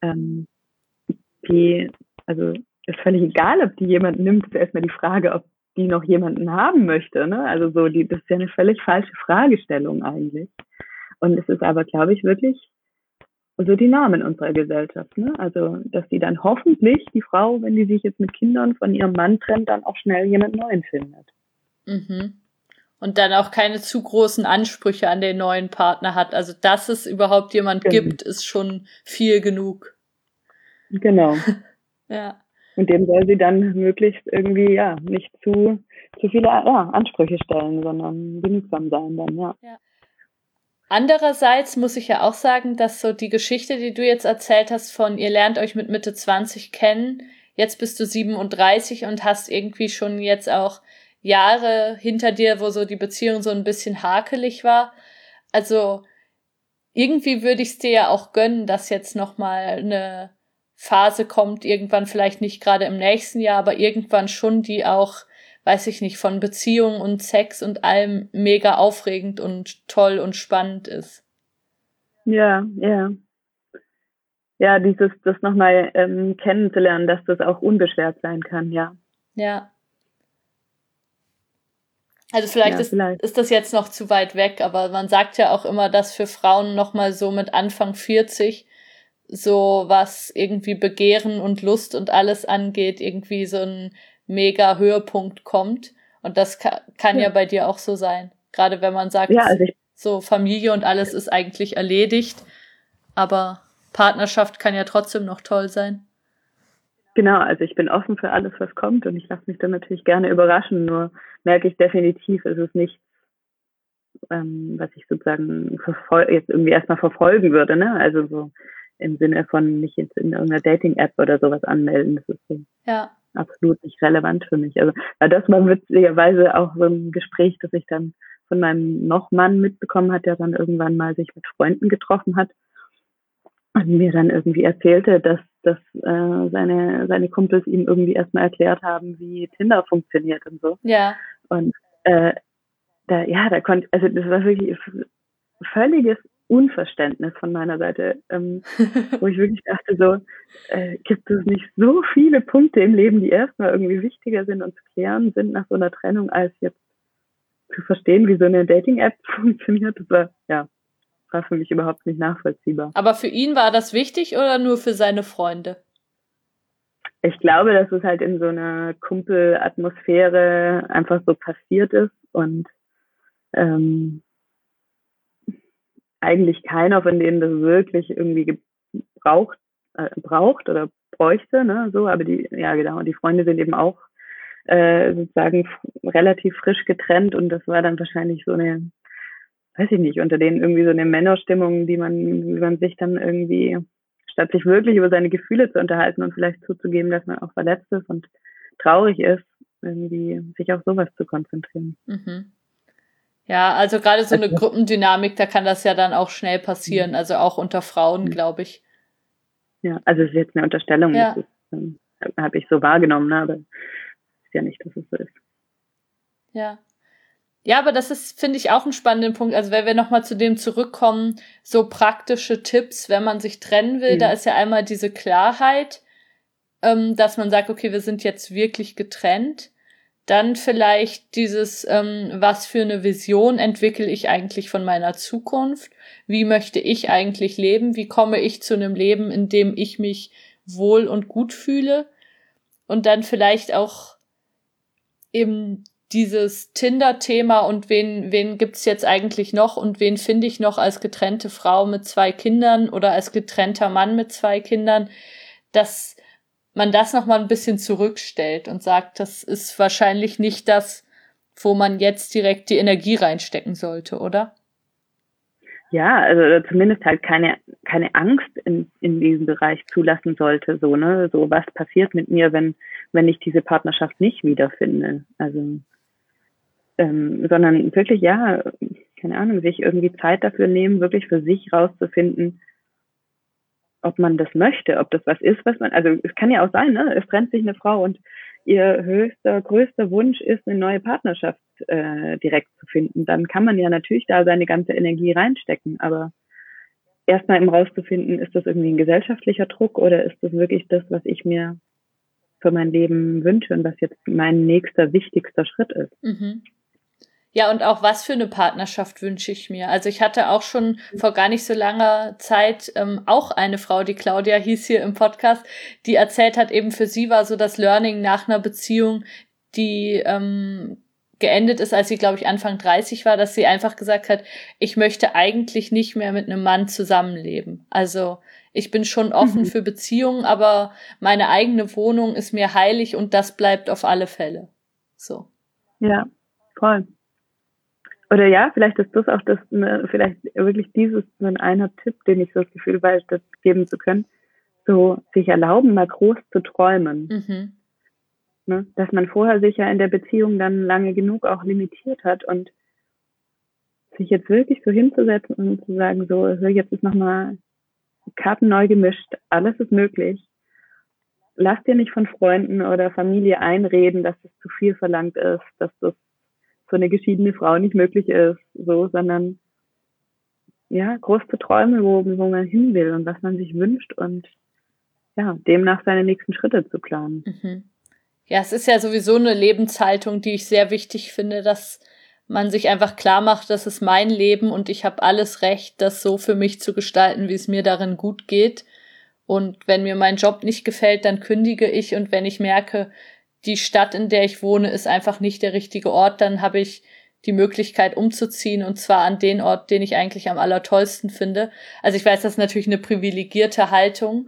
Die, also ist völlig egal, ob die jemanden nimmt, ist erstmal die Frage, ob die noch jemanden haben möchte, ne? Also so, das ist ja eine völlig falsche Fragestellung eigentlich. Und es ist aber, glaube ich, wirklich so die Norm in unserer Gesellschaft, ne? Also, dass die dann hoffentlich, die Frau, wenn die sich jetzt mit Kindern von ihrem Mann trennt, dann auch schnell jemand Neuen findet. Mhm. Und dann auch keine zu großen Ansprüche an den neuen Partner hat. Also, dass es überhaupt jemand gibt, ist schon viel genug. Genau. Ja. Und dem soll sie dann möglichst irgendwie, ja, nicht zu viele Ansprüche stellen, sondern genügsam sein dann, ja. Andererseits muss ich ja auch sagen, dass so die Geschichte, die du jetzt erzählt hast von ihr lernt euch mit Mitte 20 kennen, jetzt bist du 37 und hast irgendwie schon jetzt auch Jahre hinter dir, wo so die Beziehung so ein bisschen hakelig war. Also irgendwie würde ich es dir ja auch gönnen, dass jetzt nochmal eine Phase kommt, irgendwann vielleicht nicht gerade im nächsten Jahr, aber irgendwann schon, die auch, weiß ich nicht, von Beziehungen und Sex und allem mega aufregend und toll und spannend ist. Ja, ja. Ja, das nochmal kennenzulernen, dass das auch unbeschwert sein kann, ja. Ja. Also vielleicht ist das jetzt noch zu weit weg, aber man sagt ja auch immer, dass für Frauen nochmal so mit Anfang 40 so was irgendwie Begehren und Lust und alles angeht, irgendwie so ein mega Höhepunkt kommt. Und das kann ja bei dir auch so sein. Gerade wenn man sagt, so Familie und alles ist eigentlich erledigt, aber Partnerschaft kann ja trotzdem noch toll sein. Genau, also ich bin offen für alles, was kommt und ich lasse mich dann natürlich gerne überraschen, nur merke ich definitiv, es ist nichts, was ich sozusagen jetzt irgendwie erstmal verfolgen würde, ne? Also so im Sinne von mich jetzt in irgendeiner Dating-App oder sowas anmelden, das ist so absolut nicht relevant für mich. Also weil das war witzigerweise auch so ein Gespräch, das ich dann von meinem Noch-Mann mitbekommen hat, der dann irgendwann mal sich mit Freunden getroffen hat und mir dann irgendwie erzählte, dass seine Kumpels ihm irgendwie erstmal erklärt haben, wie Tinder funktioniert und so. Ja. Und da konnte, also das war wirklich völliges Unverständnis von meiner Seite, wo ich wirklich dachte so, gibt es nicht so viele Punkte im Leben, die erstmal irgendwie wichtiger sind und zu klären sind nach so einer Trennung, als jetzt zu verstehen, wie so eine Dating-App funktioniert. Das war für mich überhaupt nicht nachvollziehbar. Aber für ihn war das wichtig oder nur für seine Freunde? Ich glaube, dass es halt in so einer Kumpelatmosphäre einfach so passiert ist und eigentlich keiner von denen das wirklich irgendwie braucht oder bräuchte, ne, so, aber die Freunde sind eben auch sozusagen relativ frisch getrennt und das war dann wahrscheinlich so eine weiß ich nicht, unter denen irgendwie so eine Männerstimmung, wie man sich dann irgendwie, statt sich wirklich über seine Gefühle zu unterhalten und vielleicht zuzugeben, dass man auch verletzt ist und traurig ist, irgendwie sich auf sowas zu konzentrieren. Mhm. Ja, also gerade so eine Gruppendynamik, da kann das ja dann auch schnell passieren, also auch unter Frauen, glaube ich. Ja, also es ist jetzt eine Unterstellung, Ja. das habe ich so wahrgenommen, ne? Aber ist ja nicht, dass es so ist. Ja. Ja, aber das ist, finde ich, auch ein spannender Punkt. Also wenn wir nochmal zu dem zurückkommen, so praktische Tipps, wenn man sich trennen will, da ist ja einmal diese Klarheit, dass man sagt, okay, wir sind jetzt wirklich getrennt. Dann vielleicht dieses, was für eine Vision entwickle ich eigentlich von meiner Zukunft? Wie möchte ich eigentlich leben? Wie komme ich zu einem Leben, in dem ich mich wohl und gut fühle? Und dann vielleicht auch eben dieses Tinder-Thema und wen gibt's jetzt eigentlich noch und wen finde ich noch als getrennte Frau mit 2 Kindern oder als getrennter Mann mit 2 Kindern, dass man das nochmal ein bisschen zurückstellt und sagt, das ist wahrscheinlich nicht das, wo man jetzt direkt die Energie reinstecken sollte, oder? Ja, also zumindest halt keine Angst in diesem Bereich zulassen sollte, so, ne? So, was passiert mit mir, wenn ich diese Partnerschaft nicht wiederfinde? Also, sondern wirklich, ja, keine Ahnung, sich irgendwie Zeit dafür nehmen, wirklich für sich rauszufinden, ob man das möchte, ob das was ist, was man, also es kann ja auch sein, ne? Es trennt sich eine Frau und ihr größter Wunsch ist, eine neue Partnerschaft direkt zu finden. Dann kann man ja natürlich da seine ganze Energie reinstecken, aber erstmal eben rauszufinden, ist das irgendwie ein gesellschaftlicher Druck oder ist das wirklich das, was ich mir für mein Leben wünsche und was jetzt mein nächster, wichtigster Schritt ist. Mhm. Ja, und auch was für eine Partnerschaft wünsche ich mir. Also ich hatte auch schon vor gar nicht so langer Zeit auch eine Frau, die Claudia hieß hier im Podcast, die erzählt hat, eben für sie war so das Learning nach einer Beziehung, die geendet ist, als sie, glaube ich, Anfang 30 war, dass sie einfach gesagt hat, ich möchte eigentlich nicht mehr mit einem Mann zusammenleben. Also ich bin schon offen für Beziehungen, aber meine eigene Wohnung ist mir heilig und das bleibt auf alle Fälle. So. Ja, voll. Oder ja, vielleicht ist das auch das, vielleicht wirklich dieses so ein einer Tipp, den ich so das Gefühl weiß, das geben zu können, so sich erlauben, mal groß zu träumen. Mhm. Ne? Dass man vorher sich ja in der Beziehung dann lange genug auch limitiert hat und sich jetzt wirklich so hinzusetzen und zu sagen, so, jetzt ist nochmal Karten neu gemischt, alles ist möglich. Lass dir nicht von Freunden oder Familie einreden, dass das zu viel verlangt ist, dass das für eine geschiedene Frau nicht möglich ist, so, sondern ja, groß zu träumen, wo man hin will und was man sich wünscht und ja, demnach seine nächsten Schritte zu planen. Mhm. Ja, es ist ja sowieso eine Lebenshaltung, die ich sehr wichtig finde, dass man sich einfach klar macht, das ist mein Leben und ich habe alles Recht, das so für mich zu gestalten, wie es mir darin gut geht. Und wenn mir mein Job nicht gefällt, dann kündige ich. Und wenn ich merke, die Stadt, in der ich wohne, ist einfach nicht der richtige Ort, dann habe ich die Möglichkeit umzuziehen und zwar an den Ort, den ich eigentlich am allertollsten finde. Also ich weiß, das ist natürlich eine privilegierte Haltung,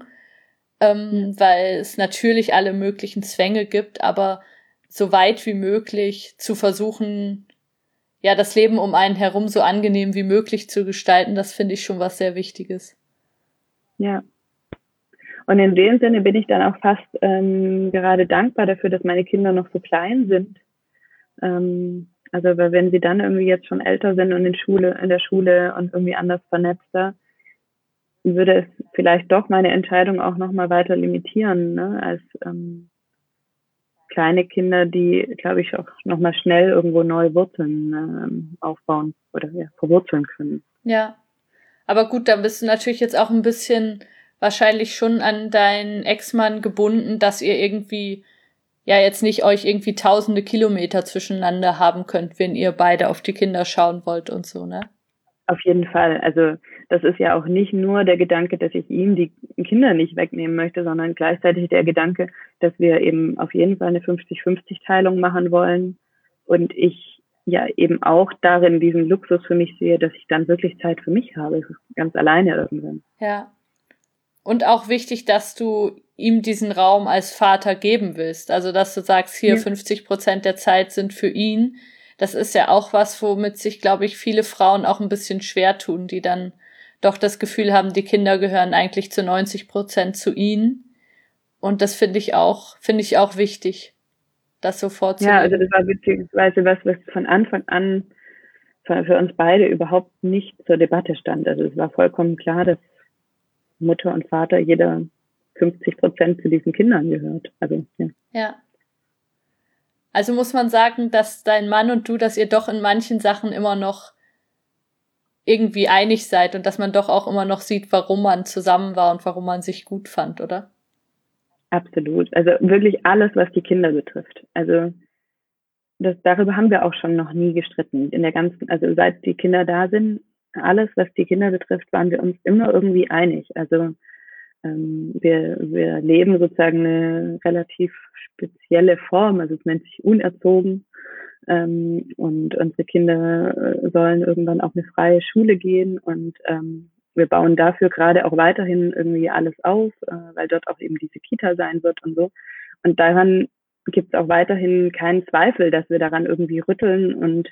weil es natürlich alle möglichen Zwänge gibt, aber so weit wie möglich zu versuchen, ja, das Leben um einen herum so angenehm wie möglich zu gestalten, das finde ich schon was sehr Wichtiges. Ja. Und in dem Sinne bin ich dann auch fast gerade dankbar dafür, dass meine Kinder noch so klein sind. Also wenn sie dann irgendwie jetzt schon älter sind und in der Schule und irgendwie anders vernetzter, würde es vielleicht doch meine Entscheidung auch nochmal weiter limitieren, ne? Als kleine Kinder, die, glaube ich, auch nochmal schnell irgendwo neue Wurzeln aufbauen oder ja, verwurzeln können. Ja, aber gut, dann bist du natürlich jetzt auch ein bisschen wahrscheinlich schon an deinen Ex-Mann gebunden, dass ihr irgendwie ja jetzt nicht euch irgendwie tausende Kilometer zwischeneinander haben könnt, wenn ihr beide auf die Kinder schauen wollt und so, ne? Auf jeden Fall. Also das ist ja auch nicht nur der Gedanke, dass ich ihm die Kinder nicht wegnehmen möchte, sondern gleichzeitig der Gedanke, dass wir eben auf jeden Fall eine 50-50-Teilung machen wollen und ich ja eben auch darin diesen Luxus für mich sehe, dass ich dann wirklich Zeit für mich habe, ganz alleine irgendwann. Ja. Und auch wichtig, dass du ihm diesen Raum als Vater geben willst. Also, dass du sagst, hier 50% der Zeit sind für ihn. das ist ja auch was, womit sich, glaube ich, viele Frauen auch ein bisschen schwer tun, die dann doch das Gefühl haben, die Kinder gehören eigentlich zu 90% zu ihnen. Und das finde ich auch wichtig, das so vorzulegen. Ja, also das war beziehungsweise was von Anfang an für uns beide überhaupt nicht zur Debatte stand. Also es war vollkommen klar, dass Mutter und Vater jeder 50% zu diesen Kindern gehört. Also ja. Ja. Also muss man sagen, dass dein Mann und du, dass ihr doch in manchen Sachen immer noch irgendwie einig seid und dass man doch auch immer noch sieht, warum man zusammen war und warum man sich gut fand, oder? Absolut. Also wirklich alles, was die Kinder betrifft. Also darüber haben wir auch schon noch nie gestritten. Also seit die Kinder da sind, alles, was die Kinder betrifft, waren wir uns immer irgendwie einig. Also wir leben sozusagen eine relativ spezielle Form, also es nennt sich unerzogen. Und unsere Kinder sollen irgendwann auf eine freie Schule gehen und wir bauen dafür gerade auch weiterhin irgendwie alles auf, weil dort auch eben diese Kita sein wird und so. Und daran gibt es auch weiterhin keinen Zweifel, dass wir daran irgendwie rütteln und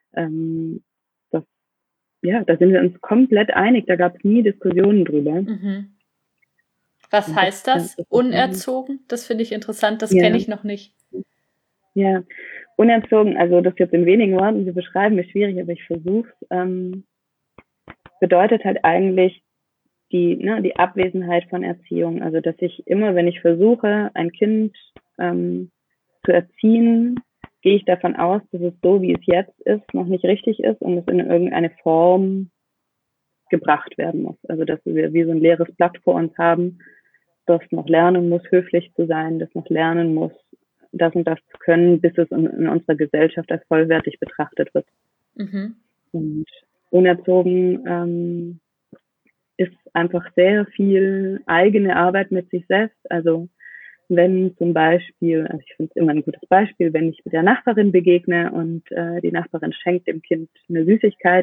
da sind wir uns komplett einig, da gab es nie Diskussionen drüber. Mhm. Was heißt das? Unerzogen? Das finde ich interessant, das kenne ich noch nicht. Ja, unerzogen, also das jetzt in wenigen Worten zu beschreiben, ist schwierig, aber ich versuche es. Bedeutet halt eigentlich die Abwesenheit von Erziehung. Also dass ich immer, wenn ich versuche, ein Kind zu erziehen, gehe ich davon aus, dass es so, wie es jetzt ist, noch nicht richtig ist und es in irgendeine Form gebracht werden muss. Also dass wir wie so ein leeres Blatt vor uns haben, das noch lernen muss, höflich zu sein, das noch lernen muss, das und das zu können, bis es in unserer Gesellschaft als vollwertig betrachtet wird. Mhm. Und unerzogen ist einfach sehr viel eigene Arbeit mit sich selbst. Also wenn zum Beispiel, also ich finde es immer ein gutes Beispiel, wenn ich mit der Nachbarin begegne und die Nachbarin schenkt dem Kind eine Süßigkeit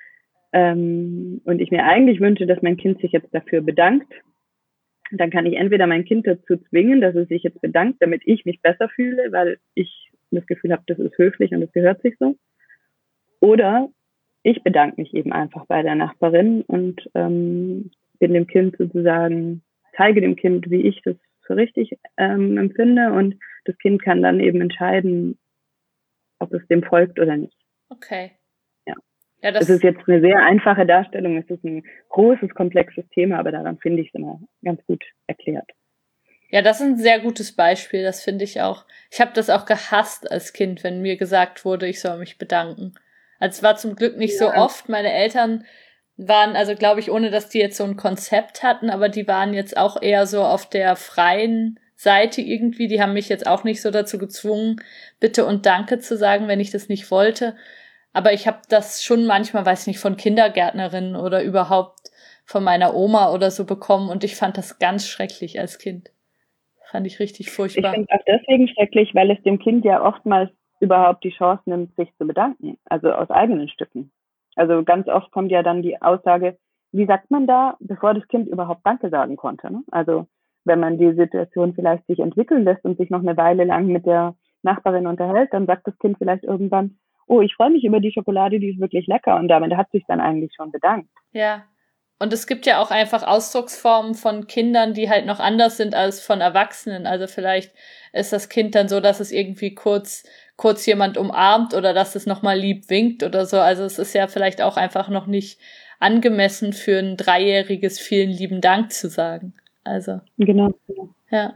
und ich mir eigentlich wünsche, dass mein Kind sich jetzt dafür bedankt, dann kann ich entweder mein Kind dazu zwingen, dass es sich jetzt bedankt, damit ich mich besser fühle, weil ich das Gefühl habe, das ist höflich und das gehört sich so. Oder ich bedanke mich eben einfach bei der Nachbarin und bin dem Kind sozusagen, zeige dem Kind, wie ich das für richtig empfinde und das Kind kann dann eben entscheiden, ob es dem folgt oder nicht. Okay. Ja, das ist jetzt eine sehr einfache Darstellung, es ist ein großes, komplexes Thema, aber daran finde ich es immer ganz gut erklärt. Ja, das ist ein sehr gutes Beispiel, das finde ich auch. Ich habe das auch gehasst als Kind, wenn mir gesagt wurde, ich soll mich bedanken. Also es war zum Glück nicht so oft. Meine Eltern waren, also glaube ich, ohne dass die jetzt so ein Konzept hatten, aber die waren jetzt auch eher so auf der freien Seite irgendwie. Die haben mich jetzt auch nicht so dazu gezwungen, bitte und danke zu sagen, wenn ich das nicht wollte. Aber ich habe das schon manchmal, weiß nicht, von Kindergärtnerinnen oder überhaupt von meiner Oma oder so bekommen und ich fand das ganz schrecklich als Kind. Fand ich richtig furchtbar. Ich finde es auch deswegen schrecklich, weil es dem Kind ja oftmals überhaupt die Chance nimmt, sich zu bedanken, also aus eigenen Stücken. Also ganz oft kommt ja dann die Aussage, wie sagt man da, bevor das Kind überhaupt Danke sagen konnte. Ne? Also wenn man die Situation vielleicht sich entwickeln lässt und sich noch eine Weile lang mit der Nachbarin unterhält, dann sagt das Kind vielleicht irgendwann, oh, ich freue mich über die Schokolade, die ist wirklich lecker und damit hat sich dann eigentlich schon bedankt. Ja. Und es gibt ja auch einfach Ausdrucksformen von Kindern, die halt noch anders sind als von Erwachsenen. Also vielleicht ist das Kind dann so, dass es irgendwie kurz jemand umarmt oder dass es nochmal lieb winkt oder so. Also es ist ja vielleicht auch einfach noch nicht angemessen für ein 3-jähriges vielen lieben Dank zu sagen. Also. Genau. Ja.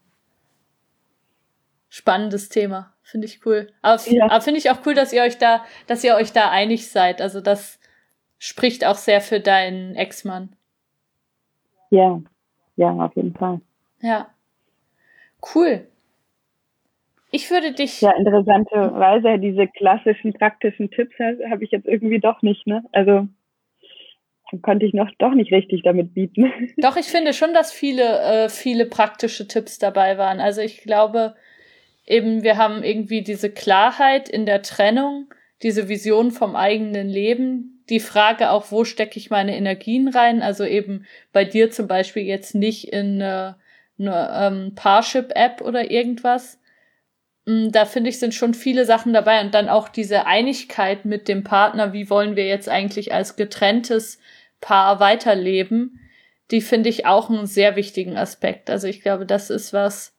Spannendes Thema. Finde ich cool. Aber finde ich auch cool, dass ihr euch da einig seid. Also das spricht auch sehr für deinen Ex-Mann. Ja, auf jeden Fall. Ja. Cool. Ich würde dich... Ja, interessanterweise diese klassischen praktischen Tipps habe ich jetzt irgendwie doch nicht, ne? Also konnte ich doch nicht richtig damit bieten. Doch, ich finde schon, dass viele praktische Tipps dabei waren. Also ich glaube eben, wir haben irgendwie diese Klarheit in der Trennung, diese Vision vom eigenen Leben, die Frage auch, wo stecke ich meine Energien rein? Also eben bei dir zum Beispiel jetzt nicht in eine Parship-App oder irgendwas. Da finde ich, sind schon viele Sachen dabei und dann auch diese Einigkeit mit dem Partner, wie wollen wir jetzt eigentlich als getrenntes Paar weiterleben, die finde ich auch einen sehr wichtigen Aspekt. Also ich glaube, das ist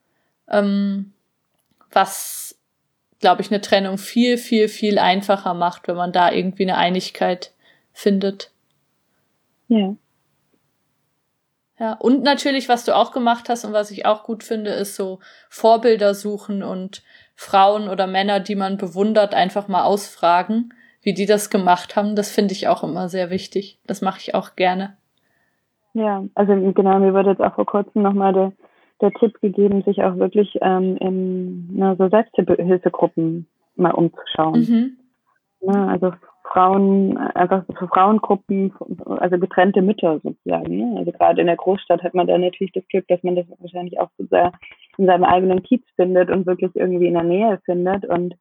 was, glaube ich, eine Trennung viel, viel, viel einfacher macht, wenn man da irgendwie eine Einigkeit findet. Ja. Ja, und natürlich, was du auch gemacht hast und was ich auch gut finde, ist so Vorbilder suchen und Frauen oder Männer, die man bewundert, einfach mal ausfragen, wie die das gemacht haben. Das finde ich auch immer sehr wichtig. Das mache ich auch gerne. Ja, also genau, mir wurde jetzt auch vor kurzem nochmal der Tipp gegeben, sich auch wirklich in so Selbsthilfegruppen mal umzuschauen. Mhm. Ja, also Frauen, einfach für Frauengruppen, also getrennte Mütter sozusagen. Ne? Also gerade in der Großstadt hat man da natürlich das Glück, dass man das wahrscheinlich auch so sehr in seinem eigenen Kiez findet und wirklich irgendwie in der Nähe findet. Und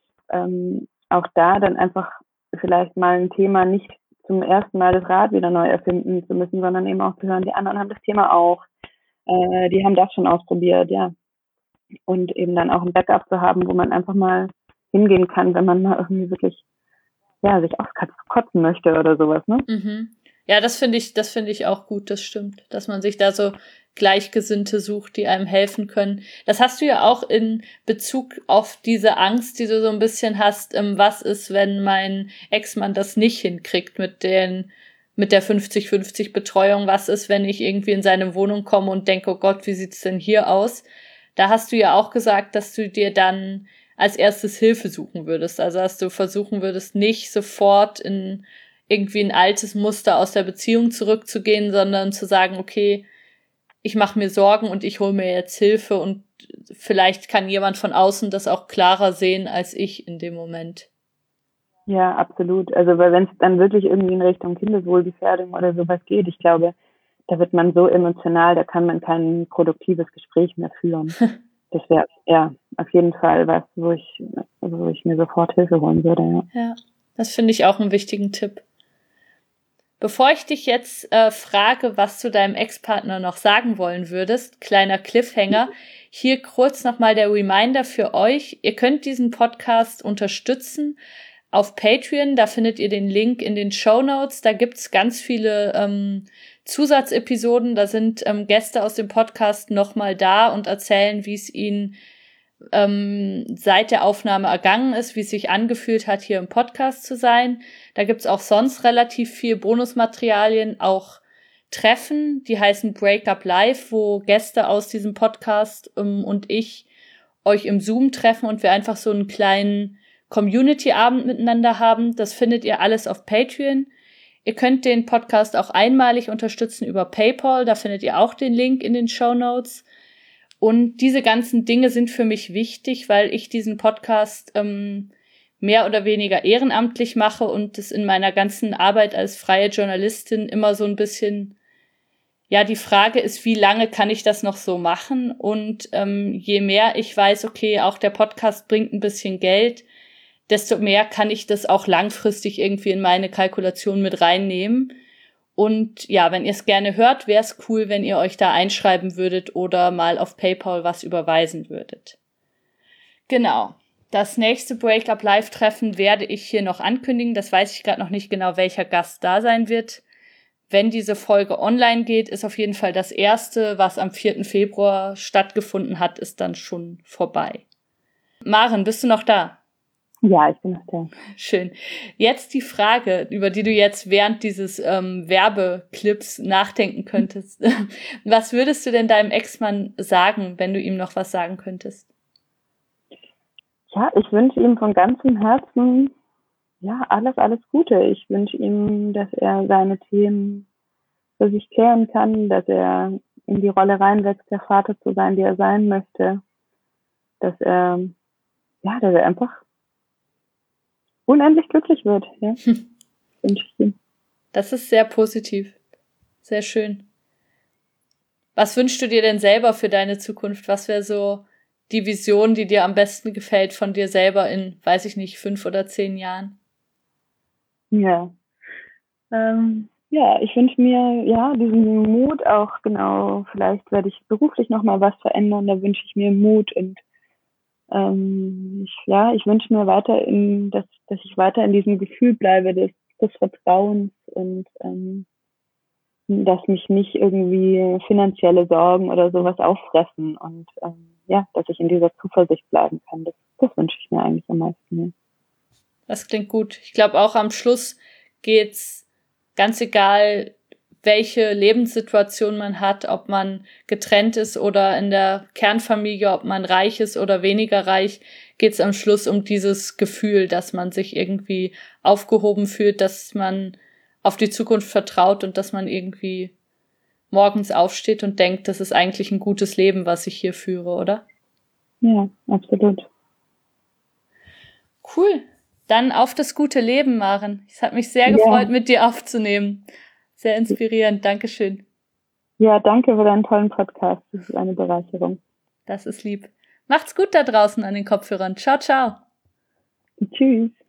auch da dann einfach vielleicht mal ein Thema nicht zum ersten Mal das Rad wieder neu erfinden zu müssen, sondern eben auch zu hören, die anderen haben das Thema auch. Die haben das schon ausprobiert, ja. Und eben dann auch ein Backup zu haben, wo man einfach mal hingehen kann, wenn man mal irgendwie wirklich sich auskotzen möchte oder sowas, ne? Mhm. Ja, das finde ich auch gut, das stimmt, dass man sich da so Gleichgesinnte sucht, die einem helfen können. Das hast du ja auch in Bezug auf diese Angst, die du so ein bisschen hast, was ist, wenn mein Ex-Mann das nicht hinkriegt mit der 50-50 Betreuung, was ist, wenn ich irgendwie in seine Wohnung komme und denke, oh Gott, wie sieht's denn hier aus? Da hast du ja auch gesagt, dass du dir dann als erstes Hilfe suchen würdest. Also dass du versuchen würdest, nicht sofort in irgendwie ein altes Muster aus der Beziehung zurückzugehen, sondern zu sagen, okay, ich mache mir Sorgen und ich hole mir jetzt Hilfe und vielleicht kann jemand von außen das auch klarer sehen als ich in dem Moment. Ja, absolut. Also weil wenn es dann wirklich irgendwie in Richtung Kindeswohlgefährdung oder sowas geht, ich glaube, da wird man so emotional, da kann man kein produktives Gespräch mehr führen. Das wäre ja auf jeden Fall was, wo ich mir sofort Hilfe holen würde. Ja, das finde ich auch einen wichtigen Tipp. Bevor ich dich jetzt frage, was du deinem Ex-Partner noch sagen wollen würdest, kleiner Cliffhanger, hier kurz nochmal der Reminder für euch. Ihr könnt diesen Podcast unterstützen auf Patreon, da findet ihr den Link in den Shownotes. Da gibt's ganz viele Zusatzepisoden, da sind Gäste aus dem Podcast nochmal da und erzählen, wie es ihnen seit der Aufnahme ergangen ist, wie es sich angefühlt hat, hier im Podcast zu sein. Da gibt's auch sonst relativ viel Bonusmaterialien, auch Treffen, die heißen Breakup Live, wo Gäste aus diesem Podcast und ich euch im Zoom treffen und wir einfach so einen kleinen Community-Abend miteinander haben. Das findet ihr alles auf Patreon. Ihr könnt den Podcast auch einmalig unterstützen über PayPal, da findet ihr auch den Link in den Shownotes. Und diese ganzen Dinge sind für mich wichtig, weil ich diesen Podcast mehr oder weniger ehrenamtlich mache und es in meiner ganzen Arbeit als freie Journalistin immer so ein bisschen, ja, die Frage ist, wie lange kann ich das noch so machen? Und je mehr ich weiß, okay, auch der Podcast bringt ein bisschen Geld, desto mehr kann ich das auch langfristig irgendwie in meine Kalkulation mit reinnehmen. Und ja, wenn ihr es gerne hört, wäre es cool, wenn ihr euch da einschreiben würdet oder mal auf PayPal was überweisen würdet. Genau. Das nächste Breakup Live-Treffen werde ich hier noch ankündigen. Das weiß ich gerade noch nicht genau, welcher Gast da sein wird. Wenn diese Folge online geht, ist auf jeden Fall das erste, was am 4. Februar stattgefunden hat, ist dann schon vorbei. Maren, bist du noch da? Ja, ich bin noch da. Schön. Jetzt die Frage, über die du jetzt während dieses Werbeclips nachdenken könntest. Was würdest du denn deinem Ex-Mann sagen, wenn du ihm noch was sagen könntest? Ja, ich wünsche ihm von ganzem Herzen alles Gute. Ich wünsche ihm, dass er seine Themen für sich klären kann, dass er in die Rolle reinwächst, der Vater zu sein, der er sein möchte. Dass er einfach unendlich glücklich wird. Ja. Wünsche ich ihm. Das ist sehr positiv. Sehr schön. Was wünschst du dir denn selber für deine Zukunft? Was wäre so die Vision, die dir am besten gefällt von dir selber in, weiß ich nicht, 5 oder 10 Jahren? Ja. Ich wünsche mir diesen Mut auch, genau, vielleicht werde ich beruflich nochmal was verändern, da wünsche ich mir Mut und ich wünsche mir dass ich weiter in diesem Gefühl bleibe des Vertrauens und dass mich nicht irgendwie finanzielle Sorgen oder sowas auffressen und dass ich in dieser Zuversicht bleiben kann. Das wünsche ich mir eigentlich am meisten. Ja. Das klingt gut. Ich glaube auch am Schluss geht's ganz egal, welche Lebenssituation man hat, ob man getrennt ist oder in der Kernfamilie, ob man reich ist oder weniger reich, geht's am Schluss um dieses Gefühl, dass man sich irgendwie aufgehoben fühlt, dass man auf die Zukunft vertraut und dass man irgendwie morgens aufsteht und denkt, das ist eigentlich ein gutes Leben, was ich hier führe, oder? Ja, absolut. Cool. Dann auf das gute Leben, Maren. Es hat mich sehr gefreut, mit dir aufzunehmen. Sehr inspirierend. Dankeschön. Ja, danke für deinen tollen Podcast. Das ist eine Bereicherung. Das ist lieb. Macht's gut da draußen an den Kopfhörern. Ciao, ciao. Tschüss.